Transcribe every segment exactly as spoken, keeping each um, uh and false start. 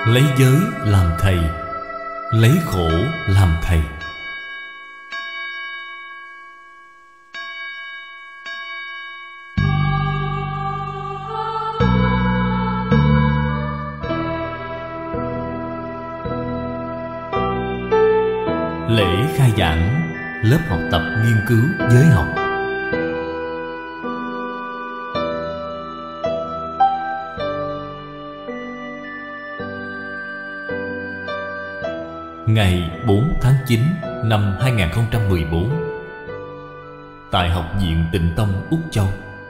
Lấy giới làm thầy, lấy khổ làm thầy. Lễ khai giảng lớp học tập nghiên cứu giới học. Ngày bốn tháng chín năm hai nghìn không trăm mười bốn, tại Học viện Tịnh Tông Úc Châu.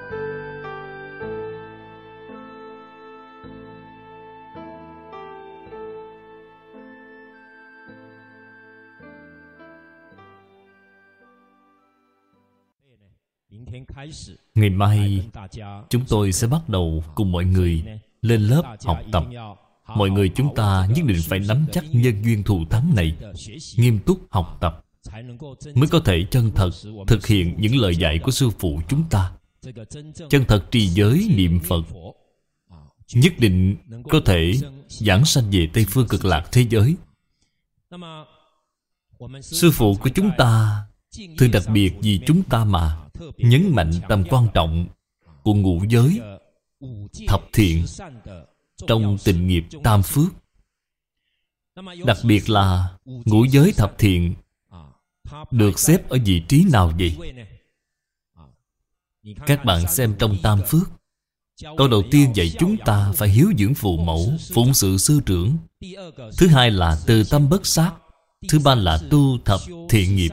Ngày mai chúng tôi sẽ bắt đầu cùng mọi người lên lớp học tập. Mọi người chúng ta nhất định phải nắm chắc nhân duyên thù thắng này, nghiêm túc học tập, mới có thể chân thật thực hiện những lời dạy của sư phụ chúng ta. Chân thật trì giới niệm Phật, nhất định có thể giảng sanh về Tây Phương Cực Lạc thế giới. Sư phụ của chúng ta thường đặc biệt vì chúng ta mà nhấn mạnh tầm quan trọng của ngũ giới, thập thiện trong tịnh nghiệp tam phước. Đặc biệt là ngũ giới thập thiện được xếp ở vị trí nào vậy? Các bạn xem trong tam phước, câu đầu tiên dạy chúng ta phải hiếu dưỡng phụ mẫu, phụng sự sư trưởng. Thứ hai là từ tâm bất sát. Thứ ba là tu thập thiện nghiệp.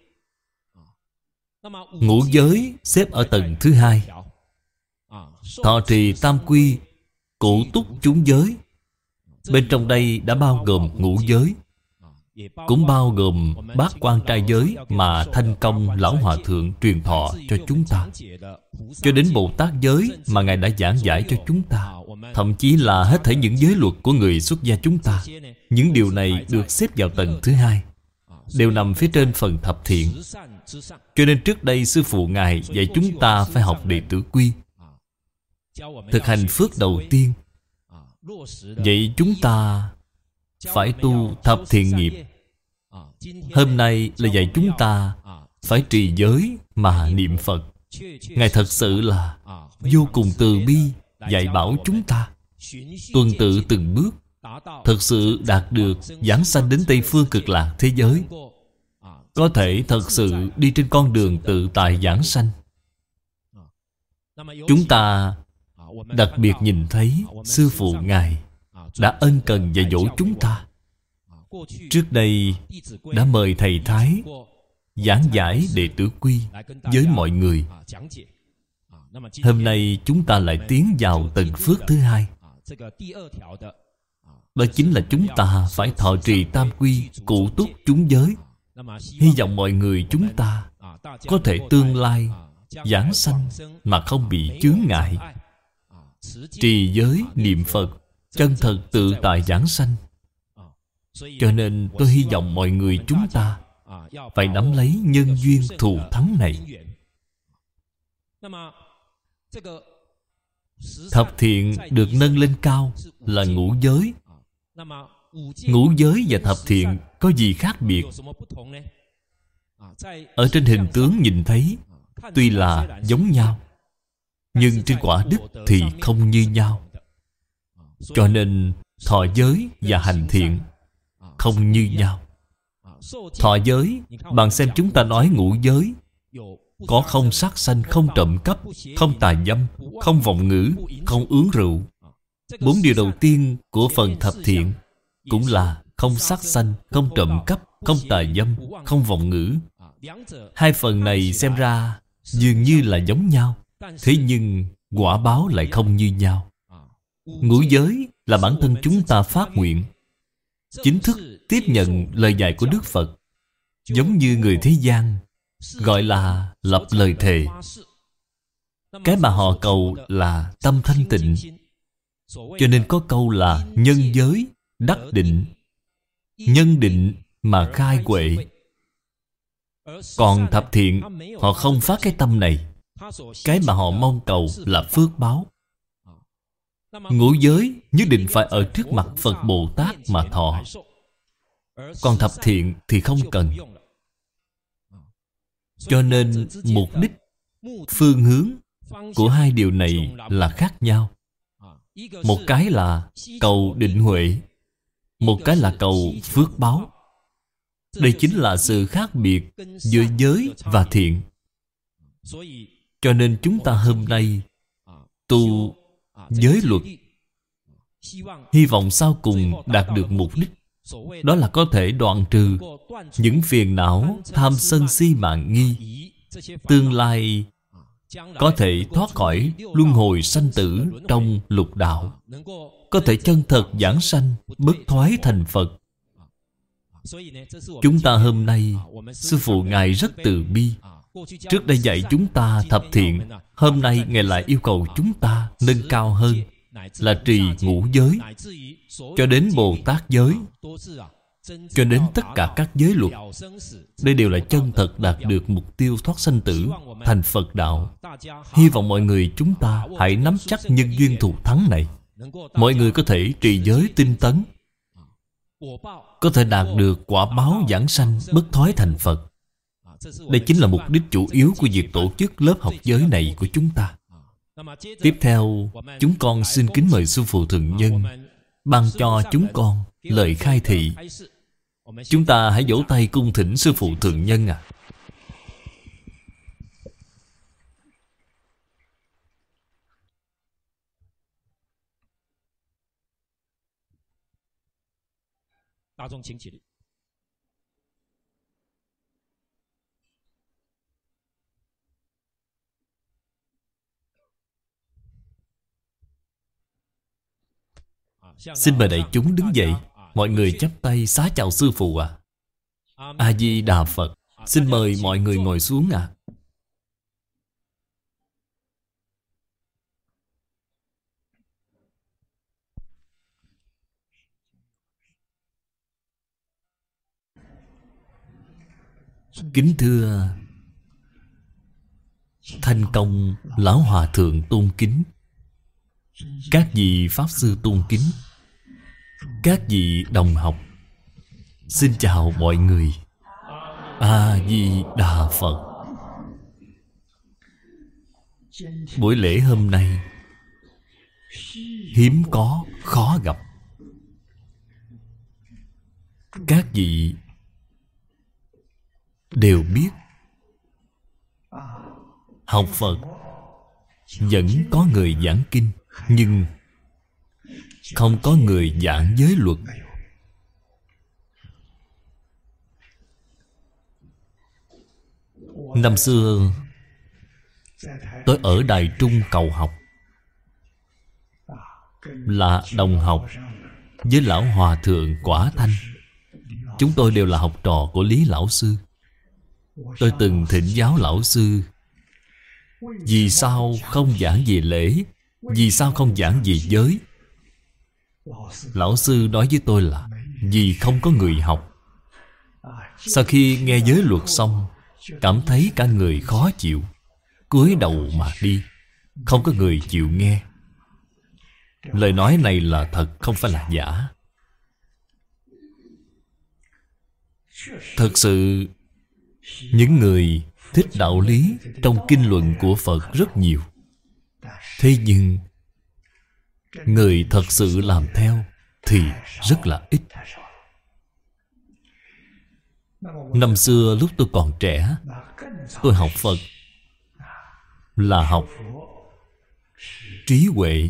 Ngũ giới xếp ở tầng thứ hai. Thọ trì tam quy, cụ túc chúng giới. Bên trong đây đã bao gồm ngũ giới, cũng bao gồm bát quan trai giới mà Thanh Công Lão Hòa Thượng truyền thọ cho chúng ta, cho đến Bồ Tát giới mà Ngài đã giảng giải cho chúng ta. Thậm chí là hết thảy những giới luật của người xuất gia chúng ta. Những điều này được xếp vào tầng thứ hai, đều nằm phía trên phần thập thiện. Cho nên trước đây sư phụ Ngài dạy chúng ta phải học đệ tử quy, thực hành phước đầu tiên. Vậy chúng ta phải tu thập thiện nghiệp. Hôm nay là dạy chúng ta phải trì giới mà niệm Phật. Ngài thật sự là vô cùng từ bi dạy bảo chúng ta tuần tự từng bước, thật sự đạt được giảng sanh đến Tây Phương Cực Lạc thế giới, có thể thật sự đi trên con đường tự tại giảng sanh. Chúng ta đặc biệt nhìn thấy sư phụ Ngài đã ân cần dạy dỗ chúng ta. Trước đây đã mời Thầy Thái giảng giải đệ tử quy với mọi người. Hôm nay chúng ta lại tiến vào tầng phước thứ hai. Đó chính là chúng ta phải thọ trì tam quy, cụ túc chúng giới. Hy vọng mọi người chúng ta có thể tương lai giảng sanh mà không bị chướng ngại. Trì giới niệm Phật, chân thật tự tại giảng sanh. Cho nên tôi hy vọng mọi người chúng ta phải nắm lấy nhân duyên thù thắng này. Thập thiện được nâng lên cao là ngũ giới. Ngũ giới và thập thiện có gì khác biệt? Ở trên hình tướng nhìn thấy tuy là giống nhau, nhưng trên quả đức thì không như nhau. Cho nên thọ giới và hành thiện không như nhau. Thọ giới, bạn xem chúng ta nói ngũ giới, có không sát sanh, không trộm cắp, không tà dâm, không vọng ngữ, không uống rượu. Bốn điều đầu tiên của phần thập thiện cũng là không sát sanh, không trộm cắp, không tà dâm, không vọng ngữ. Hai phần này xem ra dường như là giống nhau, thế nhưng quả báo lại không như nhau. Ngũ giới là bản thân chúng ta phát nguyện, chính thức tiếp nhận lời dạy của Đức Phật. Giống như người thế gian gọi là lập lời thề. Cái mà họ cầu là tâm thanh tịnh. Cho nên có câu là nhân giới đắc định, nhân định mà khai huệ. Còn thập thiện, họ không phát cái tâm này. Cái mà họ mong cầu là phước báo. Ngũ giới nhất định phải ở trước mặt Phật Bồ Tát mà thọ. Còn thập thiện thì không cần. Cho nên mục đích, phương hướng của hai điều này là khác nhau. Một cái là cầu định huệ, một cái là cầu phước báo. Đây chính là sự khác biệt giữa giới và thiện. Cho nên chúng ta hôm nay tu giới luật, hy vọng sau cùng đạt được mục đích, đó là có thể đoạn trừ những phiền não tham sân si mạn nghi, tương lai có thể thoát khỏi luân hồi sanh tử trong lục đạo, có thể chân thật giảng sanh, bất thoái thành Phật. Chúng ta hôm nay, Sư Phụ Ngài rất từ bi. Trước đây dạy chúng ta thập thiện, hôm nay Ngài lại yêu cầu chúng ta nâng cao hơn, là trì ngũ giới, cho đến Bồ Tát giới, cho đến tất cả các giới luật. Đây đều là chân thật đạt được mục tiêu thoát sanh tử, thành Phật đạo. Hy vọng mọi người chúng ta hãy nắm chắc nhân duyên thù thắng này. Mọi người có thể trì giới tinh tấn, có thể đạt được quả báo giảng sanh bất thoái thành Phật. Đây chính là mục đích chủ yếu của việc tổ chức lớp học giới này của chúng ta. Tiếp theo, chúng con xin kính mời Sư Phụ Thượng Nhân ban cho chúng con lời khai thị. Chúng ta hãy vỗ tay cung thỉnh Sư Phụ Thượng Nhân ạ. À. Xin mời đại chúng đứng dậy. Mọi người chắp tay xá chào Sư Phụ ạ. À. A-di-đà Phật. Xin mời mọi người ngồi xuống ạ. À. Kính thưa Thanh Công Lão Hòa Thượng tôn kính, các vị Pháp Sư tôn kính, các vị đồng học, xin chào mọi người. A-di-đà Phật. Buổi lễ hôm nay hiếm có, khó gặp. Các vị đều biết học Phật vẫn có người giảng kinh, nhưng không có người giảng giới luật. Năm xưa tôi ở Đài Trung cầu học, là đồng học với Lão Hòa Thượng Quả Thanh. Chúng tôi đều là học trò của Lý Lão Sư. Tôi từng thỉnh giáo Lão Sư, vì sao không giảng về lễ, vì sao không giảng về giới. Lão Sư nói với tôi là vì không có người học. Sau khi nghe giới luật xong, cảm thấy cả người khó chịu, cúi đầu mà đi, không có người chịu nghe. Lời nói này là thật, không phải là giả. Thật sự, những người thích đạo lý trong kinh luận của Phật rất nhiều. Thế nhưng người thật sự làm theo thì rất là ít. Năm xưa lúc tôi còn trẻ, tôi học Phật là học trí huệ.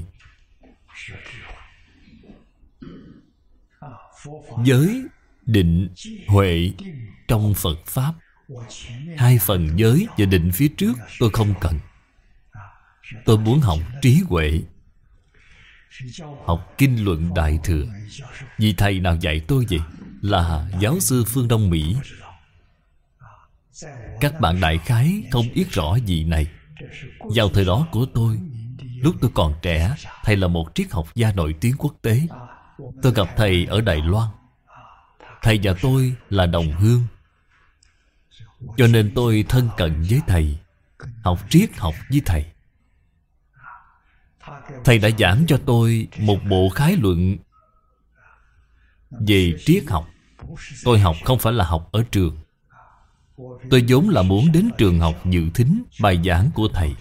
Giới, định, huệ trong Phật Pháp, hai phần giới và định phía trước tôi không cần. Tôi muốn học trí huệ, học kinh luận Đại Thừa. Vì thầy nào dạy tôi vậy? Là giáo sư phương Đông Mỹ. Các bạn đại khái không biết rõ gì này. Vào thời đó của tôi, lúc tôi còn trẻ, thầy là một triết học gia nổi tiếng quốc tế. Tôi gặp thầy ở Đài Loan. Thầy và tôi là đồng hương, cho nên tôi thân cận với thầy, học triết học với thầy. Thầy đã giảng cho tôi một bộ khái luận về triết học. Tôi học không phải là học ở trường. Tôi vốn là muốn đến trường học dự thính bài giảng của thầy.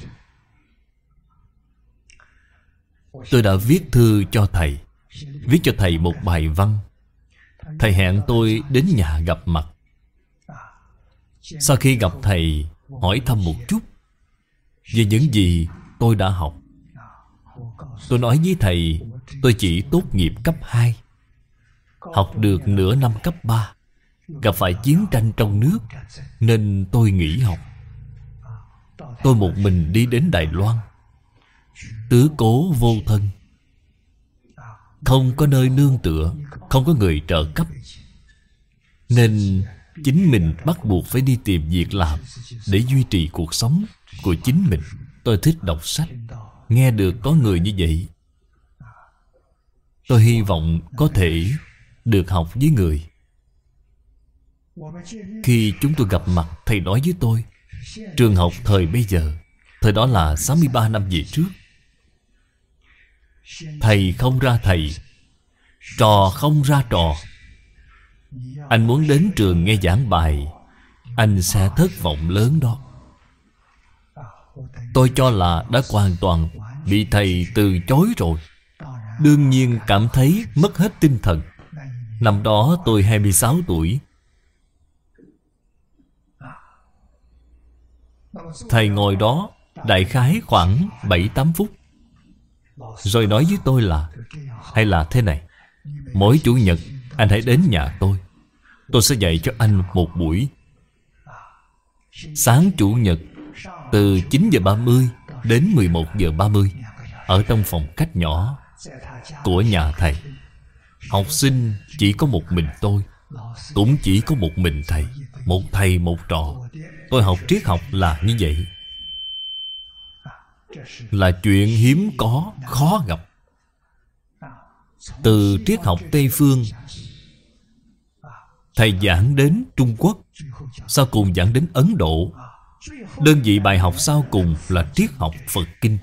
Tôi đã viết thư cho thầy, viết cho thầy một bài văn. Thầy hẹn tôi đến nhà gặp mặt. Sau khi gặp thầy, hỏi thăm một chút về những gì tôi đã học. Tôi nói với thầy, tôi chỉ tốt nghiệp cấp hai, học được nửa năm cấp ba, gặp phải chiến tranh trong nước nên tôi nghỉ học. Tôi một mình đi đến Đài Loan, tứ cố vô thân, không có nơi nương tựa, không có người trợ cấp, nên chính mình bắt buộc phải đi tìm việc làm để duy trì cuộc sống của chính mình. Tôi thích đọc sách, nghe được có người như vậy, tôi hy vọng có thể được học với người. Khi chúng tôi gặp mặt, thầy nói với tôi, trường học thời bây giờ, thời đó là sáu mươi ba năm về trước, thầy không ra thầy, trò không ra trò. Anh muốn đến trường nghe giảng bài, anh sẽ thất vọng lớn đó. Tôi cho là đã hoàn toàn bị thầy từ chối rồi. Đương nhiên cảm thấy mất hết tinh thần. Năm đó tôi hai mươi sáu tuổi. Thầy ngồi đó đại khái khoảng bảy tám phút, rồi nói với tôi là, hay là thế này, mỗi Chủ nhật anh hãy đến nhà tôi. Tôi sẽ dạy cho anh một buổi. Sáng Chủ nhật từ chín giờ ba mươi đến mười một giờ ba mươi, ở trong phòng khách nhỏ của nhà thầy. Học sinh chỉ có một mình tôi, cũng chỉ có một mình thầy, một thầy một trò. Tôi học triết học là như vậy, là chuyện hiếm có, khó gặp. Từ triết học Tây phương, thầy giảng đến Trung Quốc, sau cùng giảng đến Ấn Độ. Đơn vị bài học sau cùng là triết học Phật Kinh.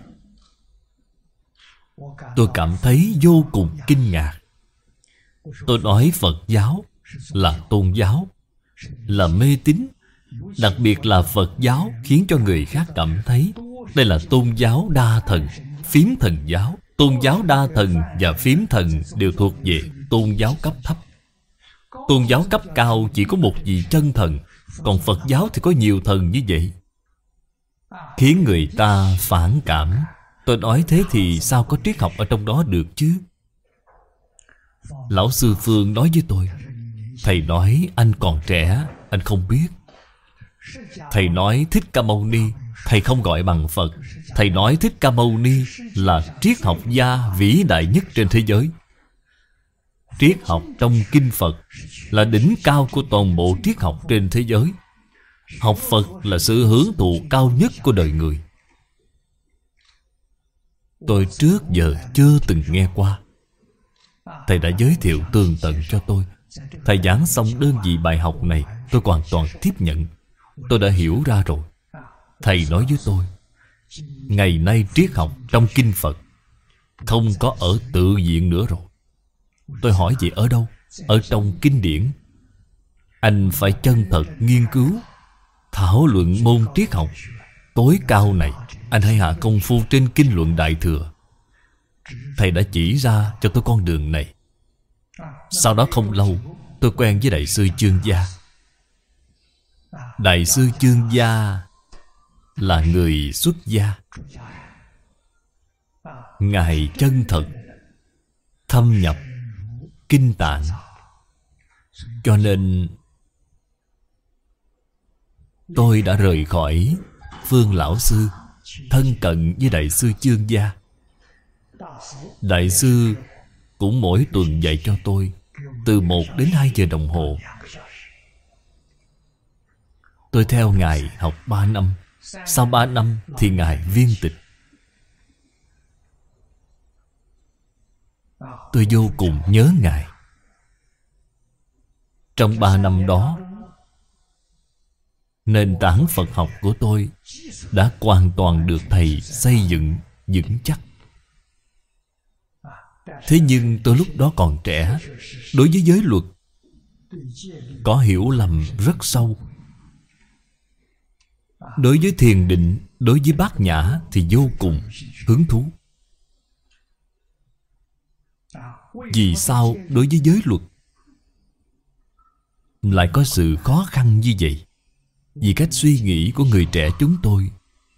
Tôi cảm thấy vô cùng kinh ngạc. Tôi nói Phật giáo là tôn giáo, là mê tín. Đặc biệt là Phật giáo khiến cho người khác cảm thấy đây là tôn giáo đa thần, phiếm thần giáo. Tôn giáo đa thần và phiếm thần đều thuộc về tôn giáo cấp thấp. Tôn giáo cấp cao chỉ có một vị chân thần, còn Phật giáo thì có nhiều thần như vậy, khiến người ta phản cảm. Tôi nói thế thì sao có triết học ở trong đó được chứ? Lão sư Phương nói với tôi, thầy nói anh còn trẻ, anh không biết. Thầy nói Thích Ca Mâu Ni, thầy không gọi bằng Phật. Thầy nói Thích Ca Mâu Ni là triết học gia vĩ đại nhất trên thế giới. Triết học trong kinh Phật là đỉnh cao của toàn bộ triết học trên thế giới. Học Phật là sự hưởng thụ cao nhất của đời người. Tôi trước giờ chưa từng nghe qua. Thầy đã giới thiệu tường tận cho tôi. Thầy giảng xong đơn vị bài học này, tôi hoàn toàn tiếp nhận. Tôi đã hiểu ra rồi. Thầy nói với tôi, ngày nay triết học trong kinh Phật không có ở tự viện nữa rồi. Tôi hỏi vậy ở đâu? Ở trong kinh điển. Anh phải chân thật nghiên cứu, thảo luận môn triết học tối cao này. Anh hãy hạ công phu trên kinh luận Đại Thừa. Thầy đã chỉ ra cho tôi con đường này. Sau đó không lâu, tôi quen với Đại sư Chương Gia. Đại sư Chương Gia là người xuất gia. Ngài chân thật thâm nhập kinh tạng, cho nên tôi đã rời khỏi Phương lão sư, thân cận với Đại sư Chương Gia. Đại sư cũng mỗi tuần dạy cho tôi từ một đến hai giờ đồng hồ. Tôi theo Ngài học ba năm. Sau ba năm thì Ngài viên tịch. Tôi vô cùng nhớ Ngài. Trong ba năm đó, nền tảng Phật học của tôi đã hoàn toàn được Thầy xây dựng vững chắc. Thế nhưng tôi lúc đó còn trẻ, đối với giới luật có hiểu lầm rất sâu. Đối với thiền định, đối với bát nhã thì vô cùng hứng thú. Vì sao đối với giới luật lại có sự khó khăn như vậy? Vì cách suy nghĩ của người trẻ chúng tôi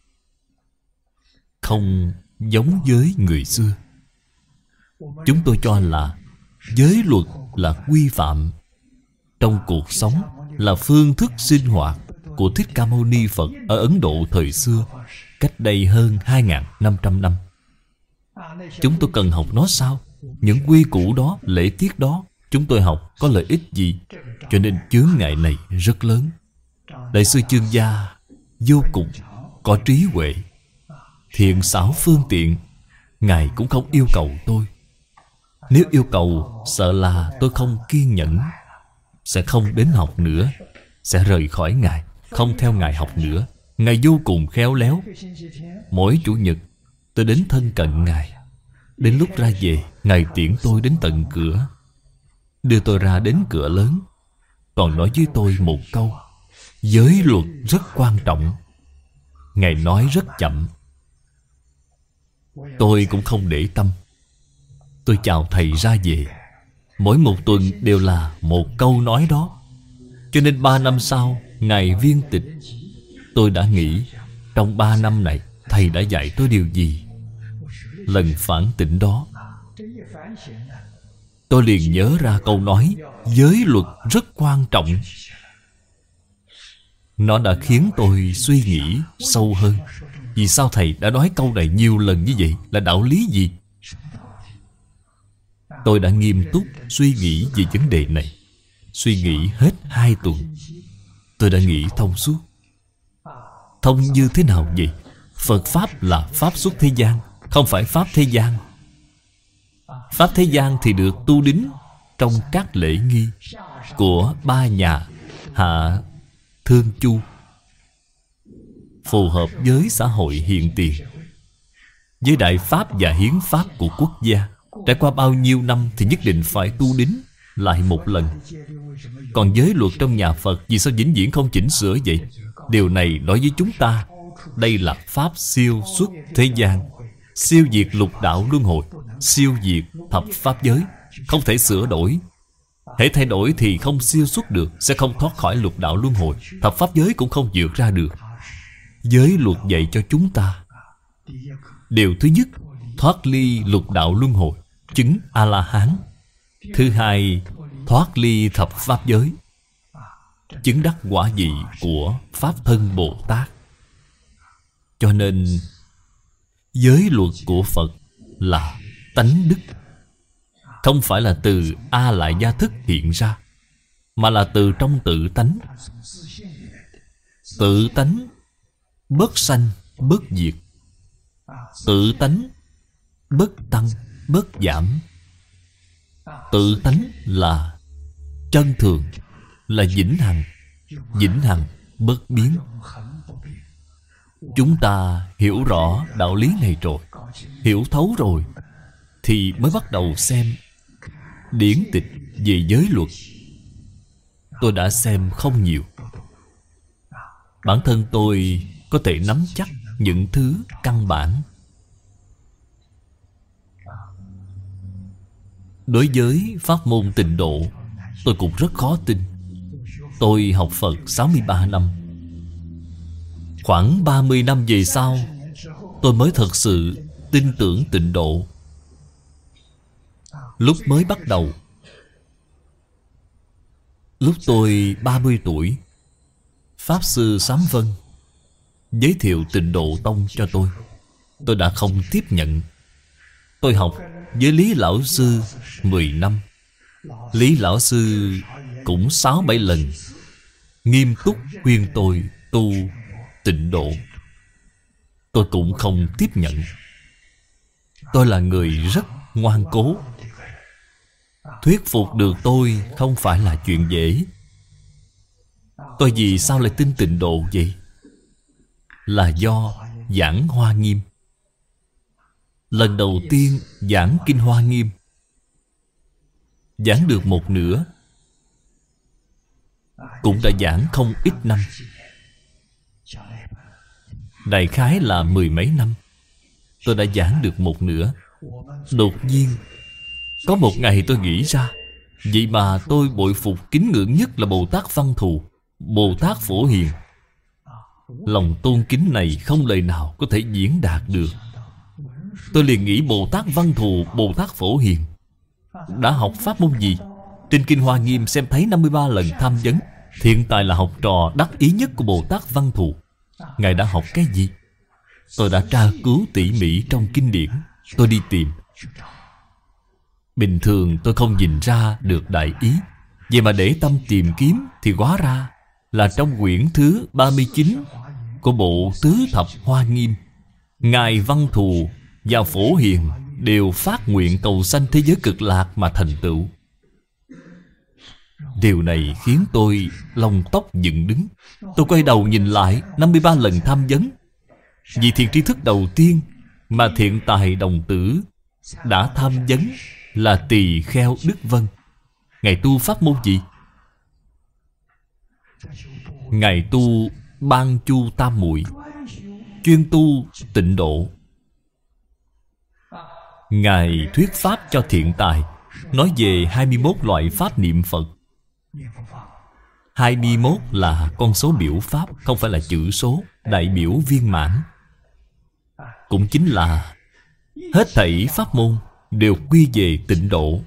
không giống với người xưa. Chúng tôi cho là giới luật là quy phạm trong cuộc sống, là phương thức sinh hoạt của Thích Ca Mâu Ni Phật ở Ấn Độ thời xưa, cách đây hơn hai nghìn năm trăm năm. Chúng tôi cần học nó sao? Những quy củ đó, lễ tiết đó, chúng tôi học có lợi ích gì? Cho nên chướng ngại này rất lớn. Đại sư Chương Gia vô cùng có trí huệ, thiện xảo phương tiện. Ngài cũng không yêu cầu tôi. Nếu yêu cầu, sợ là tôi không kiên nhẫn, sẽ không đến học nữa, sẽ rời khỏi Ngài, không theo Ngài học nữa. Ngài vô cùng khéo léo. Mỗi Chủ nhật tôi đến thân cận Ngài. Đến lúc ra về, Ngài tiễn tôi đến tận cửa, đưa tôi ra đến cửa lớn, còn nói với tôi một câu: giới luật rất quan trọng. Ngài nói rất chậm. Tôi cũng không để tâm. Tôi chào thầy ra về. Mỗi một tuần đều là một câu nói đó. Cho nên ba năm sau, Ngài viên tịch, tôi đã nghĩ trong ba năm này thầy đã dạy tôi điều gì. Lần phản tỉnh đó, tôi liền nhớ ra câu nói giới luật rất quan trọng. Nó đã khiến tôi suy nghĩ sâu hơn. Vì sao thầy đã nói câu này nhiều lần như vậy? Là đạo lý gì? Tôi đã nghiêm túc suy nghĩ về vấn đề này. Suy nghĩ hết hai tuần, tôi đã nghĩ thông suốt. Thông như thế nào vậy? Phật Pháp là Pháp xuất thế gian, không phải Pháp thế gian. Pháp thế gian thì được tu đính trong các lễ nghi của ba nhà Hạ Thương Chu, phù hợp với xã hội hiện tiền, với đại pháp và hiến pháp của quốc gia. Trải qua bao nhiêu năm thì nhất định phải tu đính lại một lần. Còn giới luật trong nhà Phật vì sao vĩnh viễn không chỉnh sửa vậy? Điều này nói với chúng ta, đây là pháp siêu xuất thế gian, siêu diệt lục đạo luân hồi, siêu diệt thập pháp giới, không thể sửa đổi. Hễ thay đổi thì không siêu xuất được, sẽ không thoát khỏi lục đạo luân hồi, thập pháp giới cũng không vượt ra được. Giới luật dạy cho chúng ta điều thứ nhất, thoát ly lục đạo luân hồi, chứng A-la-hán. Thứ hai, thoát ly thập pháp giới, chứng đắc quả vị của Pháp Thân Bồ Tát. Cho nên giới luật của Phật là tánh đức, không phải là từ A Lại Gia Thức hiện ra, mà là từ trong tự tánh. Tự tánh bất sanh bất diệt, tự tánh bất tăng bất giảm. Tự tánh là chân thường, là vĩnh hằng, vĩnh hằng bất biến. Chúng ta hiểu rõ đạo lý này rồi, hiểu thấu rồi, thì mới bắt đầu xem điển tịch về giới luật. Tôi đã xem không nhiều. Bản thân tôi có thể nắm chắc những thứ căn bản. Đối với pháp môn tịnh độ, tôi cũng rất khó tin. Tôi học Phật sáu mươi ba năm. Khoảng ba mươi năm về sau, tôi mới thật sự tin tưởng tịnh độ. Lúc mới bắt đầu, lúc tôi ba mươi tuổi, Pháp Sư Sám Vân giới thiệu Tịnh Độ Tông cho tôi. Tôi đã không tiếp nhận. Tôi học với Lý Lão Sư mười năm. Lý Lão Sư cũng sáu bảy lần nghiêm túc khuyên tôi tu tịnh độ. Tôi cũng không tiếp nhận. Tôi là người rất ngoan cố. Thuyết phục được tôi không phải là chuyện dễ. Tôi vì sao lại tin tịnh độ vậy? Là do giảng Hoa Nghiêm. Lần đầu tiên giảng Kinh Hoa Nghiêm, Giảng được một nửa, cũng đã giảng không ít năm. Đại khái là mười mấy năm, tôi đã giảng được một nửa. Đột nhiên có một ngày tôi nghĩ ra, vậy mà tôi bội phục kính ngưỡng nhất là Bồ Tát Văn Thù, Bồ Tát Phổ Hiền. Lòng tôn kính này không lời nào có thể diễn đạt được. Tôi liền nghĩ Bồ Tát Văn Thù, Bồ Tát Phổ Hiền đã học pháp môn gì? Trên Kinh Hoa Nghiêm xem thấy năm mươi ba lần tham vấn. Hiện tại là học trò đắc ý nhất của Bồ Tát Văn Thù. Ngài đã học cái gì? Tôi đã tra cứu tỉ mỉ trong kinh điển. Tôi đi tìm. Bình thường tôi không nhìn ra được đại ý, vậy mà để tâm tìm kiếm thì hóa ra là trong quyển thứ ba mươi chín của bộ Tứ Thập Hoa Nghiêm, Ngài Văn Thù và Phổ Hiền đều phát nguyện cầu sanh thế giới cực lạc mà thành tựu. Điều này khiến tôi lông tóc dựng đứng. Tôi quay đầu nhìn lại năm mươi ba lần tham vấn. Vị thiện tri thức đầu tiên mà Thiện Tài đồng tử đã tham vấn là Tỳ Kheo Đức Vân. Ngài tu pháp môn gì? Ngài tu Ban Chu Tam Muội, chuyên tu tịnh độ. Ngài thuyết pháp cho Thiện Tài, nói về hai mươi mốt loại pháp niệm Phật. Hai mươi mốt là con số biểu pháp, không phải là chữ số, đại biểu viên mãn. Cũng chính là hết thảy pháp môn đều quy về tịnh độ.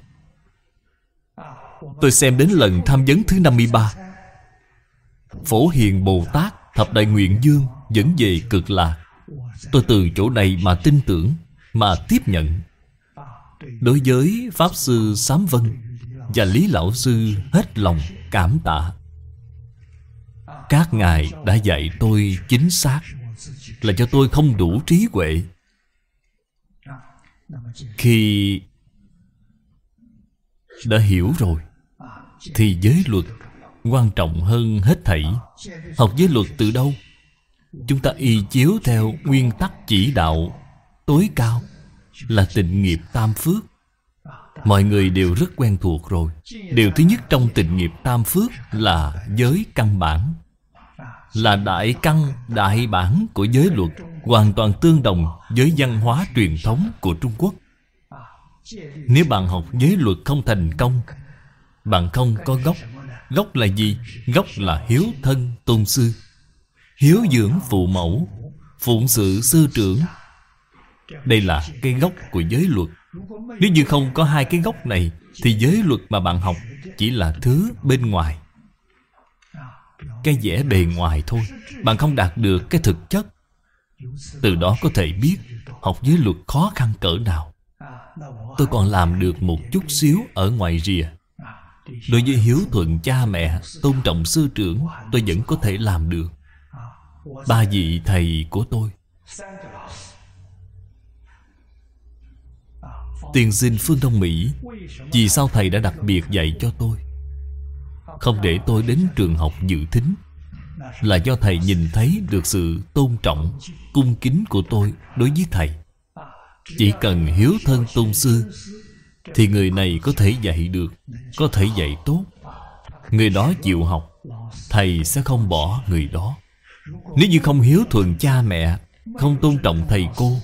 Tôi xem đến lần tham vấn thứ năm mươi ba, Phổ Hiền Bồ Tát Thập Đại Nguyện Dương dẫn về cực lạc. Tôi từ chỗ này mà tin tưởng, mà tiếp nhận. Đối với Pháp Sư Sám Vân và Lý Lão Sư hết lòng cảm tạ. Các ngài đã dạy tôi chính xác, là cho tôi không đủ trí huệ. Khi đã hiểu rồi thì giới luật quan trọng hơn hết thảy. Học giới luật từ đâu? Chúng ta y chiếu theo nguyên tắc chỉ đạo tối cao là tịnh nghiệp tam phước. Mọi người đều rất quen thuộc rồi. Điều thứ nhất trong tịnh nghiệp tam phước là giới căn bản, là đại căn, đại bản của giới luật, hoàn toàn tương đồng với văn hóa truyền thống của Trung Quốc. Nếu bạn học giới luật không thành công, bạn không có gốc. Gốc là gì? Gốc là hiếu thân tôn sư, hiếu dưỡng phụ mẫu, phụng sự sư trưởng. Đây là cái gốc của giới luật. Nếu như không có hai cái gốc này thì giới luật mà bạn học chỉ là thứ bên ngoài, cái vẻ bề ngoài thôi. Bạn không đạt được cái thực chất. Từ đó có thể biết học giới luật khó khăn cỡ nào. Tôi còn làm được một chút xíu ở ngoài rìa. Đối với hiếu thuận cha mẹ, tôn trọng sư trưởng, tôi vẫn có thể làm được. Ba vị thầy của tôi, tiên sinh Phương Đông Mỹ, vì sao thầy đã đặc biệt dạy cho tôi, không để tôi đến trường học dự thính? Là do thầy nhìn thấy được sự tôn trọng, cung kính của tôi đối với thầy. Chỉ cần hiếu thân tôn sư thì người này có thể dạy được, có thể dạy tốt. Người đó chịu học, thầy sẽ không bỏ người đó. Nếu như không hiếu thuận cha mẹ, không tôn trọng thầy cô,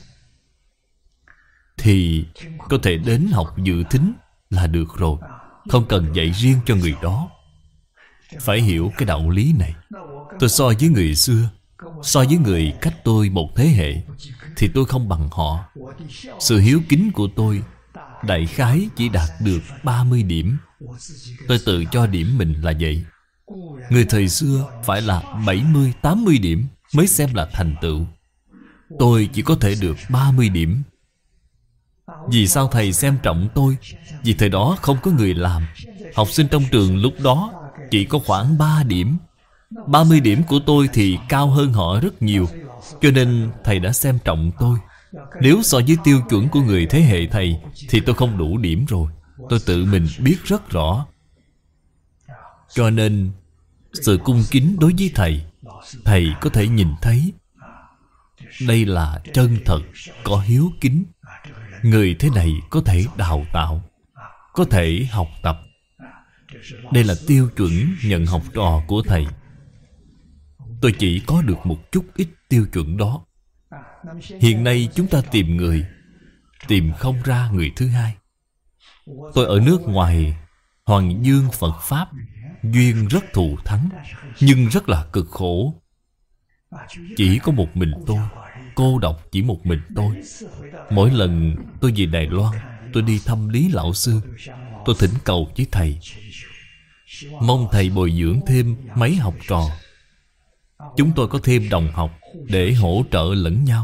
thì có thể đến học dự thính là được rồi, không cần dạy riêng cho người đó. Phải hiểu cái đạo lý này. Tôi so với người xưa, so với người cách tôi một thế hệ, thì tôi không bằng họ. Sự hiếu kính của tôi đại khái chỉ đạt được ba mươi điểm. Tôi tự cho điểm mình là vậy. Người thời xưa phải là bảy mươi, tám mươi điểm mới xem là thành tựu. Tôi chỉ có thể được ba mươi điểm. Vì sao thầy xem trọng tôi? Vì thời đó không có người làm. Học sinh trong trường lúc đó chỉ có khoảng ba điểm. ba mươi điểm của tôi thì cao hơn họ rất nhiều, cho nên thầy đã xem trọng tôi. Nếu so với tiêu chuẩn của người thế hệ thầy thì tôi không đủ điểm rồi. Tôi tự mình biết rất rõ. Cho nên sự cung kính đối với thầy, thầy có thể nhìn thấy đây là chân thật, có hiếu kính. Người thế này có thể đào tạo, có thể học tập. Đây là tiêu chuẩn nhận học trò của thầy. Tôi chỉ có được một chút ít tiêu chuẩn đó. Hiện nay chúng ta tìm người, tìm không ra người thứ hai. Tôi ở nước ngoài, Hoàng Dương Phật Pháp duyên rất thù thắng, nhưng rất là cực khổ. Chỉ có một mình tôi, cô độc chỉ một mình tôi. Mỗi lần tôi về Đài Loan, tôi đi thăm Lý Lão Sư, tôi thỉnh cầu với thầy, mong thầy bồi dưỡng thêm mấy học trò, chúng tôi có thêm đồng học để hỗ trợ lẫn nhau.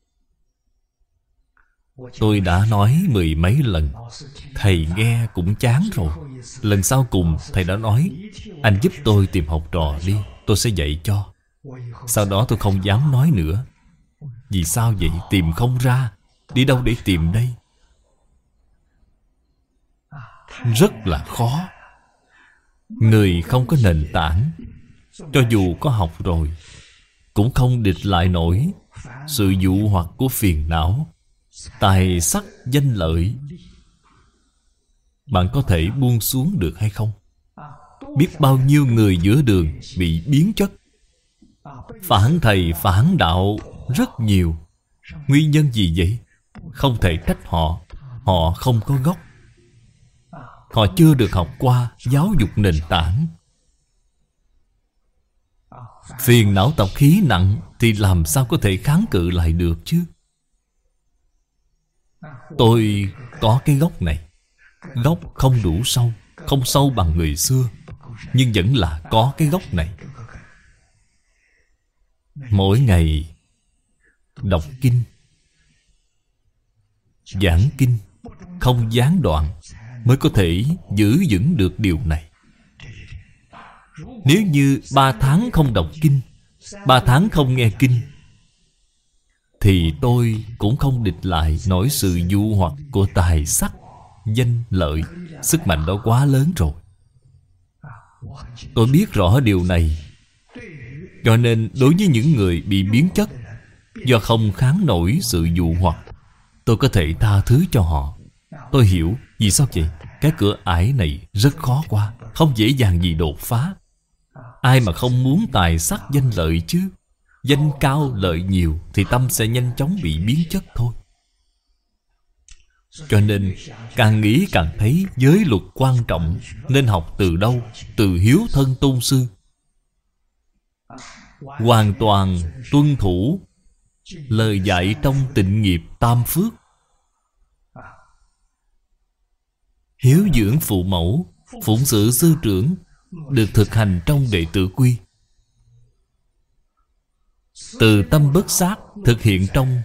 Tôi đã nói mười mấy lần, thầy nghe cũng chán rồi. Lần sau cùng thầy đã nói, anh giúp tôi tìm học trò đi, tôi sẽ dạy cho. Sau đó tôi không dám nói nữa. Vì sao vậy? Tìm không ra. Đi đâu để tìm đây? Rất là khó. Người không có nền tảng, cho dù có học rồi, cũng không địch lại nổi sự dụ hoặc của phiền não, tài sắc danh lợi. Bạn có thể buông xuống được hay không? Biết bao nhiêu người giữa đường bị biến chất, phản thầy phản đạo rất nhiều. Nguyên nhân gì vậy? Không thể trách họ. Họ không có gốc. Họ chưa được học qua giáo dục nền tảng. Phiền não tập khí nặng thì làm sao có thể kháng cự lại được chứ? Tôi có cái gốc này. Gốc không đủ sâu, không sâu bằng người xưa, nhưng vẫn là có cái gốc này. Mỗi ngày đọc kinh, giảng kinh, không gián đoạn, mới có thể giữ vững được điều này. Nếu như ba tháng không đọc kinh, ba tháng không nghe kinh, thì tôi cũng không địch lại nổi sự dụ hoặc của tài sắc, danh lợi. Sức mạnh đó quá lớn rồi. Tôi biết rõ điều này. Cho nên đối với những người bị biến chất do không kháng nổi sự dụ hoặc, tôi có thể tha thứ cho họ. Tôi hiểu. Vì sao vậy? Cái cửa ải này rất khó qua, không dễ dàng gì đột phá. Ai mà không muốn tài sắc danh lợi chứ? Danh cao lợi nhiều thì tâm sẽ nhanh chóng bị biến chất thôi. Cho nên càng nghĩ càng thấy giới luật quan trọng. Nên học từ đâu? Từ hiếu thân tôn sư. Hoàn toàn tuân thủ lời dạy trong Tịnh Nghiệp Tam Phước. Hiếu dưỡng phụ mẫu, phụng sự sư trưởng được thực hành trong Đệ Tử Quy. Từ tâm bất sát thực hiện trong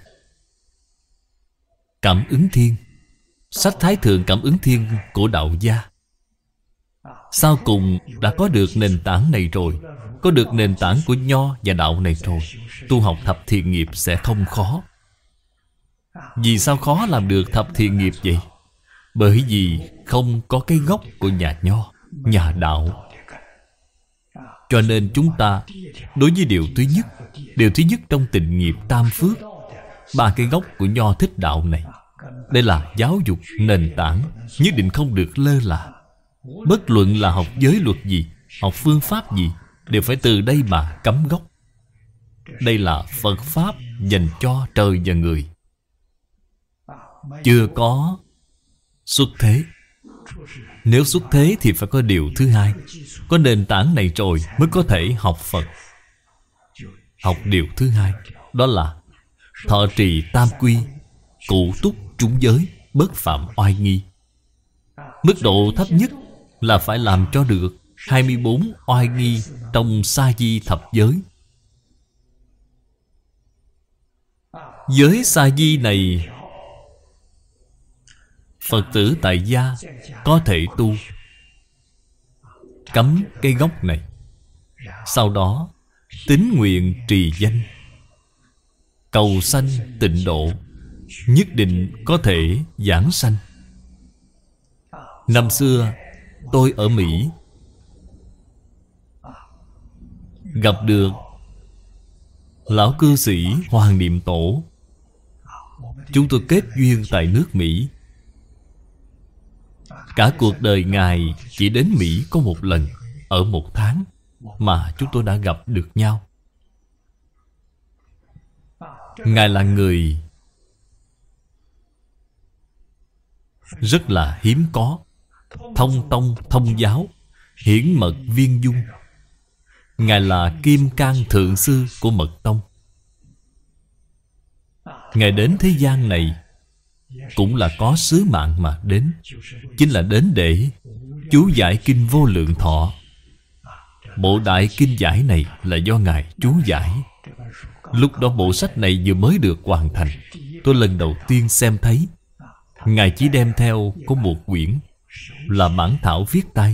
Cảm Ứng Thiên, sách Thái Thượng Cảm Ứng Thiên của đạo gia. Sau cùng đã có được nền tảng này rồi, có được nền tảng của Nho và đạo này rồi, tu học thập thiện nghiệp sẽ không khó. Vì sao khó làm được thập thiện nghiệp vậy? Bởi vì không có cái gốc của nhà Nho, nhà đạo. Cho nên chúng ta đối với điều thứ nhất, điều thứ nhất trong Tịnh Nghiệp Tam Phước, ba cái gốc của Nho Thích Đạo này, đây là giáo dục nền tảng, nhất định không được lơ là. Bất luận là học giới luật gì, học phương pháp gì, đều phải từ đây mà cắm gốc. Đây là Phật Pháp dành cho trời và người. Chưa có xuất thế. Nếu xuất thế thì phải có điều thứ hai. Có nền tảng này rồi mới có thể học Phật. Học điều thứ hai, đó là thọ trì tam quy, cụ túc trúng giới, bất phạm oai nghi. Mức độ thấp nhất là phải làm cho được hai mươi bốn oai nghi trong sa di thập giới. Giới sa di này Phật tử tại gia có thể tu. Cấm cái gốc này, sau đó tín nguyện trì danh, cầu sanh tịnh độ, nhất định có thể giảng sanh. Năm xưa tôi ở Mỹ gặp được lão cư sĩ Hoàng Niệm Tổ. Chúng tôi kết duyên tại nước Mỹ. Cả cuộc đời Ngài chỉ đến Mỹ có một lần, ở một tháng, mà chúng tôi đã gặp được nhau. Ngài là người rất là hiếm có, thông tông thông giáo, hiển mật viên dung. Ngài là kim cang thượng sư của mật tông. Ngài đến thế gian này cũng là có sứ mạng mà đến, chính là đến để chú giải kinh Vô Lượng Thọ. Bộ đại kinh giải này là do Ngài chú giải. Lúc đó bộ sách này vừa mới được hoàn thành. Tôi lần đầu tiên xem thấy. Ngài chỉ đem theo có một quyển, là bản thảo viết tay,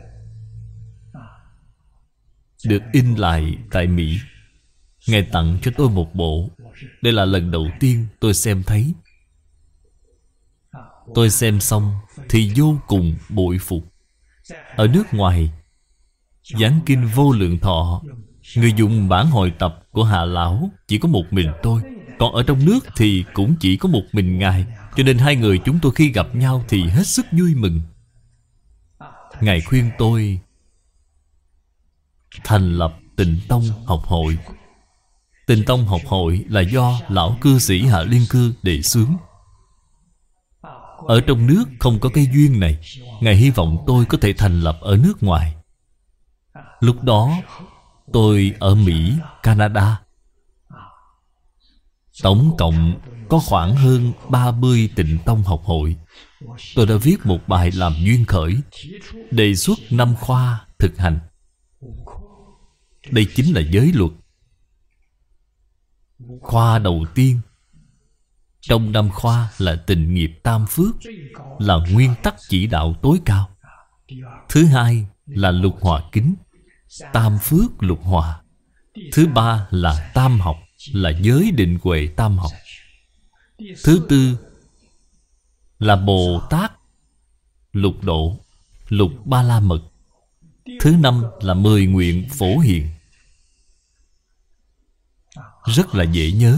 được in lại tại Mỹ. Ngài tặng cho tôi một bộ. Đây là lần đầu tiên tôi xem thấy. Tôi xem xong thì vô cùng bội phục. Ở nước ngoài giảng kinh Vô Lượng Thọ, người dùng bản hội tập của Hạ Lão chỉ có một mình tôi. Còn ở trong nước thì cũng chỉ có một mình Ngài. Cho nên hai người chúng tôi khi gặp nhau thì hết sức vui mừng. Ngài khuyên tôi thành lập Tịnh Tông học hội. Tịnh Tông học hội là do lão cư sĩ Hạ Liên Cư đề xướng. Ở trong nước không có cái duyên này. Ngài hy vọng tôi có thể thành lập ở nước ngoài. Lúc đó tôi ở Mỹ, Canada. Tổng cộng có khoảng hơn ba mươi Tịnh Tông học hội. Tôi đã viết một bài làm duyên khởi, đề xuất năm khoa thực hành. Đây chính là giới luật. Khoa đầu tiên trong năm khoa là tịnh nghiệp tam phước, là nguyên tắc chỉ đạo tối cao. Thứ hai là lục hòa kính, tam phước lục hòa. Thứ ba là tam học, là giới định huệ tam học. Thứ tư là Bồ Tát lục độ, lục ba la mật. Thứ năm là mười nguyện phổ hiền. Rất là dễ nhớ.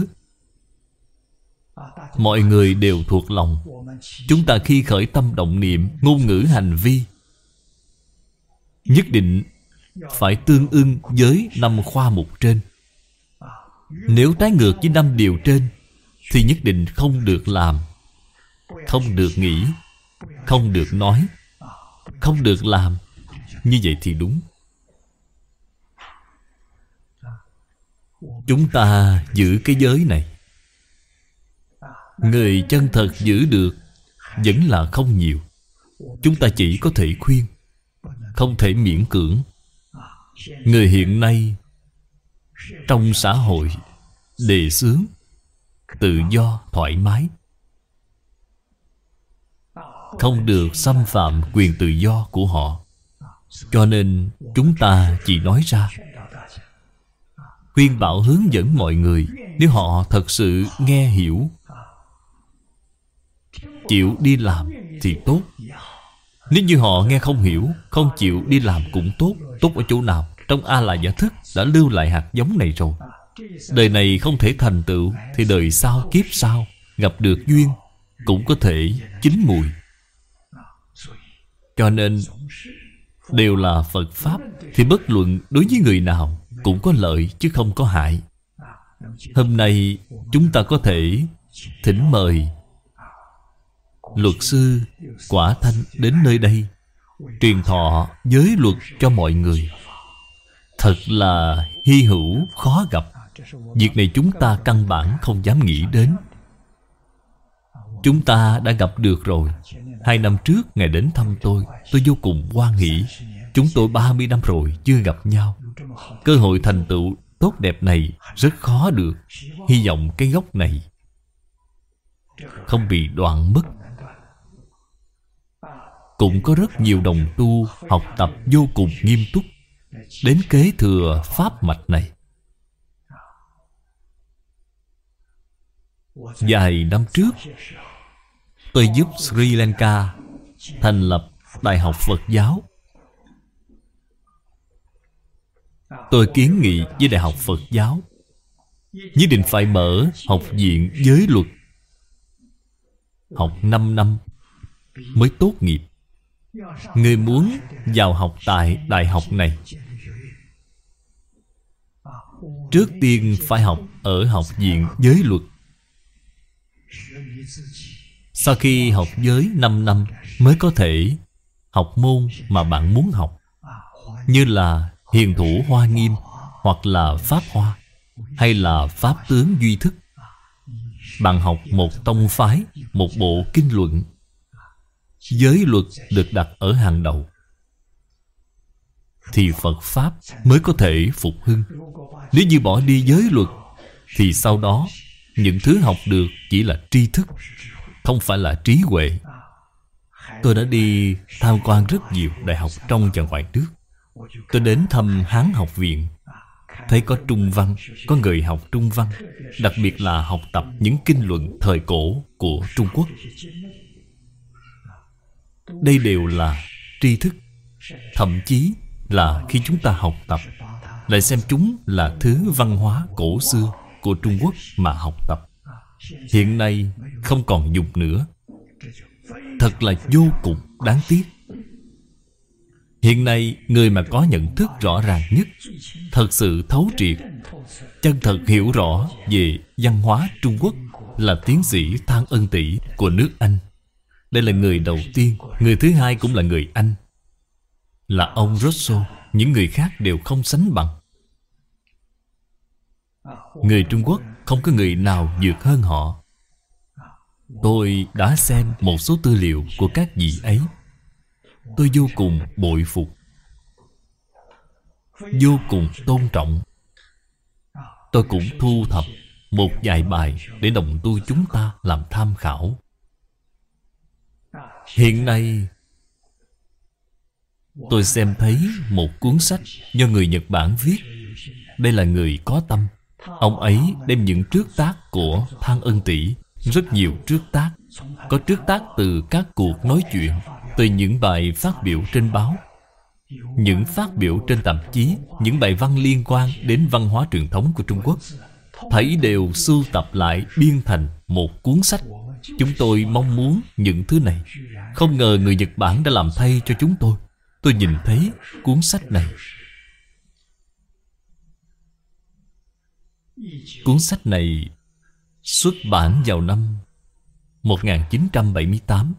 Mọi người đều thuộc lòng. Chúng ta khi khởi tâm động niệm, ngôn ngữ hành vi, nhất định phải tương ưng với năm khoa mục trên. Nếu trái ngược với năm điều trên thì nhất định không được làm, không được nghĩ, không được nói, không được làm. Như vậy thì đúng. Chúng ta giữ cái giới này, người chân thật giữ được vẫn là không nhiều. Chúng ta chỉ có thể khuyên, không thể miễn cưỡng. Người hiện nay trong xã hội đề xướng tự do thoải mái, không được xâm phạm quyền tự do của họ. Cho nên chúng ta chỉ nói ra, khuyên bảo hướng dẫn mọi người. Nếu họ thật sự nghe hiểu, chịu đi làm thì tốt. Nếu như họ nghe không hiểu, không chịu đi làm cũng tốt. Tốt ở chỗ nào? Trong A La Giả Thức đã lưu lại hạt giống này rồi. Đời này không thể thành tựu thì đời sau, kiếp sau gặp được duyên cũng có thể chín mùi. Cho nên đều là Phật Pháp, thì bất luận đối với người nào cũng có lợi chứ không có hại. Hôm nay chúng ta có thể thỉnh mời luật sư Quả Thanh đến nơi đây truyền thọ giới luật cho mọi người. Thật là hy hữu, khó gặp. Việc này chúng ta căn bản không dám nghĩ đến. Chúng ta đã gặp được rồi. Hai năm trước Ngài đến thăm tôi, tôi vô cùng hoan hỷ. Chúng tôi ba mươi năm rồi chưa gặp nhau. Cơ hội thành tựu tốt đẹp này rất khó được. Hy vọng cái gốc này không bị đoạn mất. Cũng có rất nhiều đồng tu học tập vô cùng nghiêm túc đến kế thừa pháp mạch này. Vài năm trước, tôi giúp Sri Lanka thành lập Đại học Phật giáo. Tôi kiến nghị với Đại học Phật giáo nhất định phải mở học viện giới luật, học năm năm mới tốt nghiệp. Người muốn vào học tại đại học này, trước tiên phải học ở học viện giới luật. Sau khi học giới năm năm mới có thể học môn mà bạn muốn học, như là hiền thủ Hoa Nghiêm, hoặc là Pháp Hoa, hay là Pháp tướng Duy Thức. Bạn học một tông phái, một bộ kinh luận, giới luật được đặt ở hàng đầu, thì Phật Pháp mới có thể phục hưng. Nếu như bỏ đi giới luật, thì sau đó những thứ học được chỉ là tri thức, không phải là trí huệ. Tôi đã đi tham quan rất nhiều đại học trong và ngoài nước. Tôi đến thăm Hán học viện, thấy có Trung văn, có người học Trung văn, đặc biệt là học tập những kinh luận thời cổ của Trung Quốc. Đây đều là tri thức. Thậm chí là khi chúng ta học tập, lại xem chúng là thứ văn hóa cổ xưa của Trung Quốc mà học tập. Hiện nay không còn dùng nữa. Thật là vô cùng đáng tiếc. Hiện nay người mà có nhận thức rõ ràng nhất, thật sự thấu triệt, chân thật hiểu rõ về văn hóa Trung Quốc là tiến sĩ Thang Ân Tỷ của nước Anh. Đây là người đầu tiên. Người thứ hai cũng là người Anh, là ông Rousseau. Những người khác đều không sánh bằng. Người Trung Quốc không có người nào vượt hơn họ. Tôi đã xem một số tư liệu của các vị ấy. Tôi vô cùng bội phục, vô cùng tôn trọng. Tôi cũng thu thập một vài bài để đồng tu chúng ta làm tham khảo. Hiện nay tôi xem thấy một cuốn sách do người Nhật Bản viết. Đây là người có tâm. Ông ấy đem những trước tác của Thang Ân Tỷ, rất nhiều trước tác. Có trước tác từ các cuộc nói chuyện, từ những bài phát biểu trên báo, những phát biểu trên tạp chí, những bài văn liên quan đến văn hóa truyền thống của Trung Quốc, thảy đều sưu tập lại biên thành một cuốn sách. Chúng tôi mong muốn những thứ này. Không ngờ người Nhật Bản đã làm thay cho chúng tôi. Tôi nhìn thấy cuốn sách này. Cuốn sách này xuất bản vào năm một nghìn chín trăm bảy mươi tám.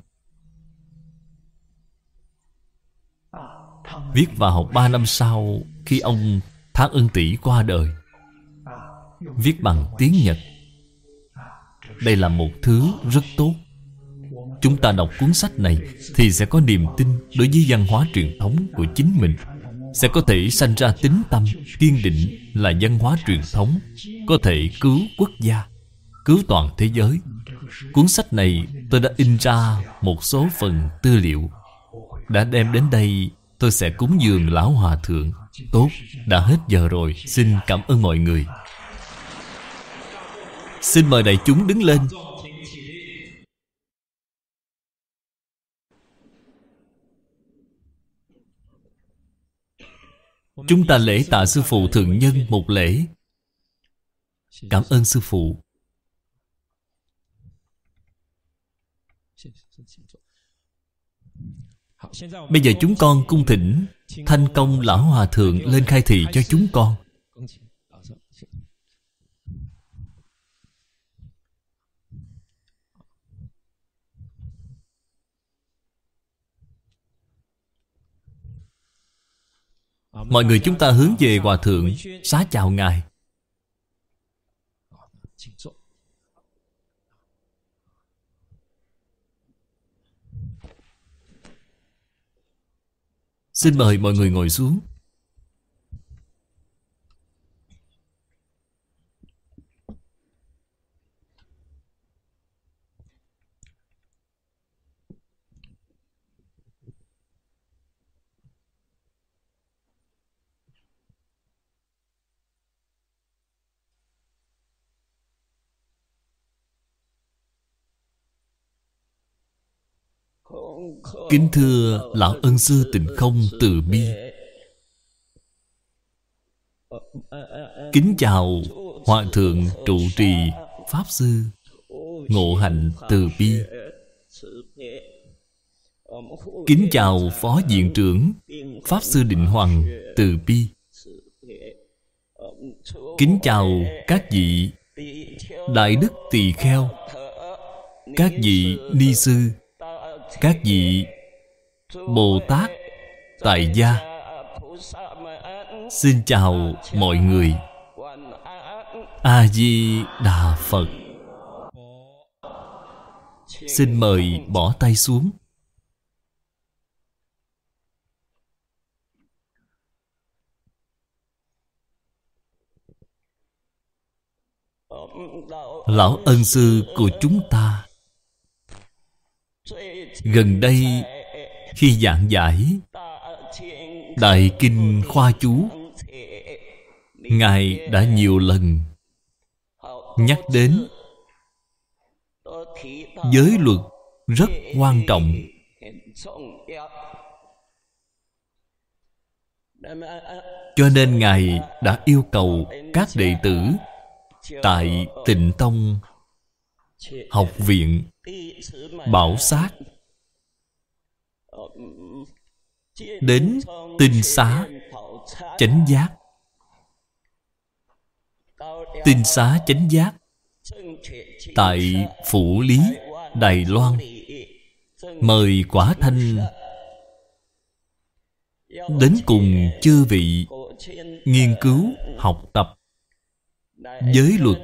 Viết vào ba năm sau khi ông Thang Ân Tỷ qua đời. Viết bằng tiếng Nhật. Đây là một thứ rất tốt. Chúng ta đọc cuốn sách này thì sẽ có niềm tin đối với văn hóa truyền thống của chính mình, sẽ có thể sanh ra tín tâm kiên định là văn hóa truyền thống có thể cứu quốc gia, cứu toàn thế giới. Cuốn sách này tôi đã in ra một số phần tư liệu, đã đem đến đây. Tôi sẽ cúng dường Lão Hòa Thượng. Tốt, đã hết giờ rồi. Xin cảm ơn mọi người. Xin mời đại chúng đứng lên. Chúng ta lễ tạ Sư Phụ Thượng Nhân một lễ. Cảm ơn Sư Phụ. Bây giờ chúng con cung thỉnh Thanh Công Lão Hòa Thượng lên khai thị cho chúng con. Mọi người chúng ta hướng về Hòa Thượng xá chào Ngài. Xin mời mọi người ngồi xuống. Kính thưa Lão Ân Sư Tịnh Không Từ Bi. Kính chào Hòa Thượng trụ trì Pháp Sư Ngộ Hạnh Từ Bi. Kính chào Phó Viện trưởng Pháp Sư Định Hoàng Từ Bi. Kính chào các vị Đại Đức Tỳ Kheo, các vị Ni Sư, các vị Bồ Tát Tại Gia. Xin chào mọi người. A-di-đà Phật. Xin mời bỏ tay xuống. Lão ân sư của chúng ta gần đây khi giảng giải Đại Kinh Khoa Chú, Ngài đã nhiều lần nhắc đến giới luật rất quan trọng. Cho nên Ngài đã yêu cầu các đệ tử tại Tịnh Tông Học viện Bảo Sát đến Tinh Xá Chánh Giác. Tinh Xá Chánh Giác tại Phủ Lý, Đài Loan, mời Quả Thanh đến cùng chư vị nghiên cứu học tập giới luật.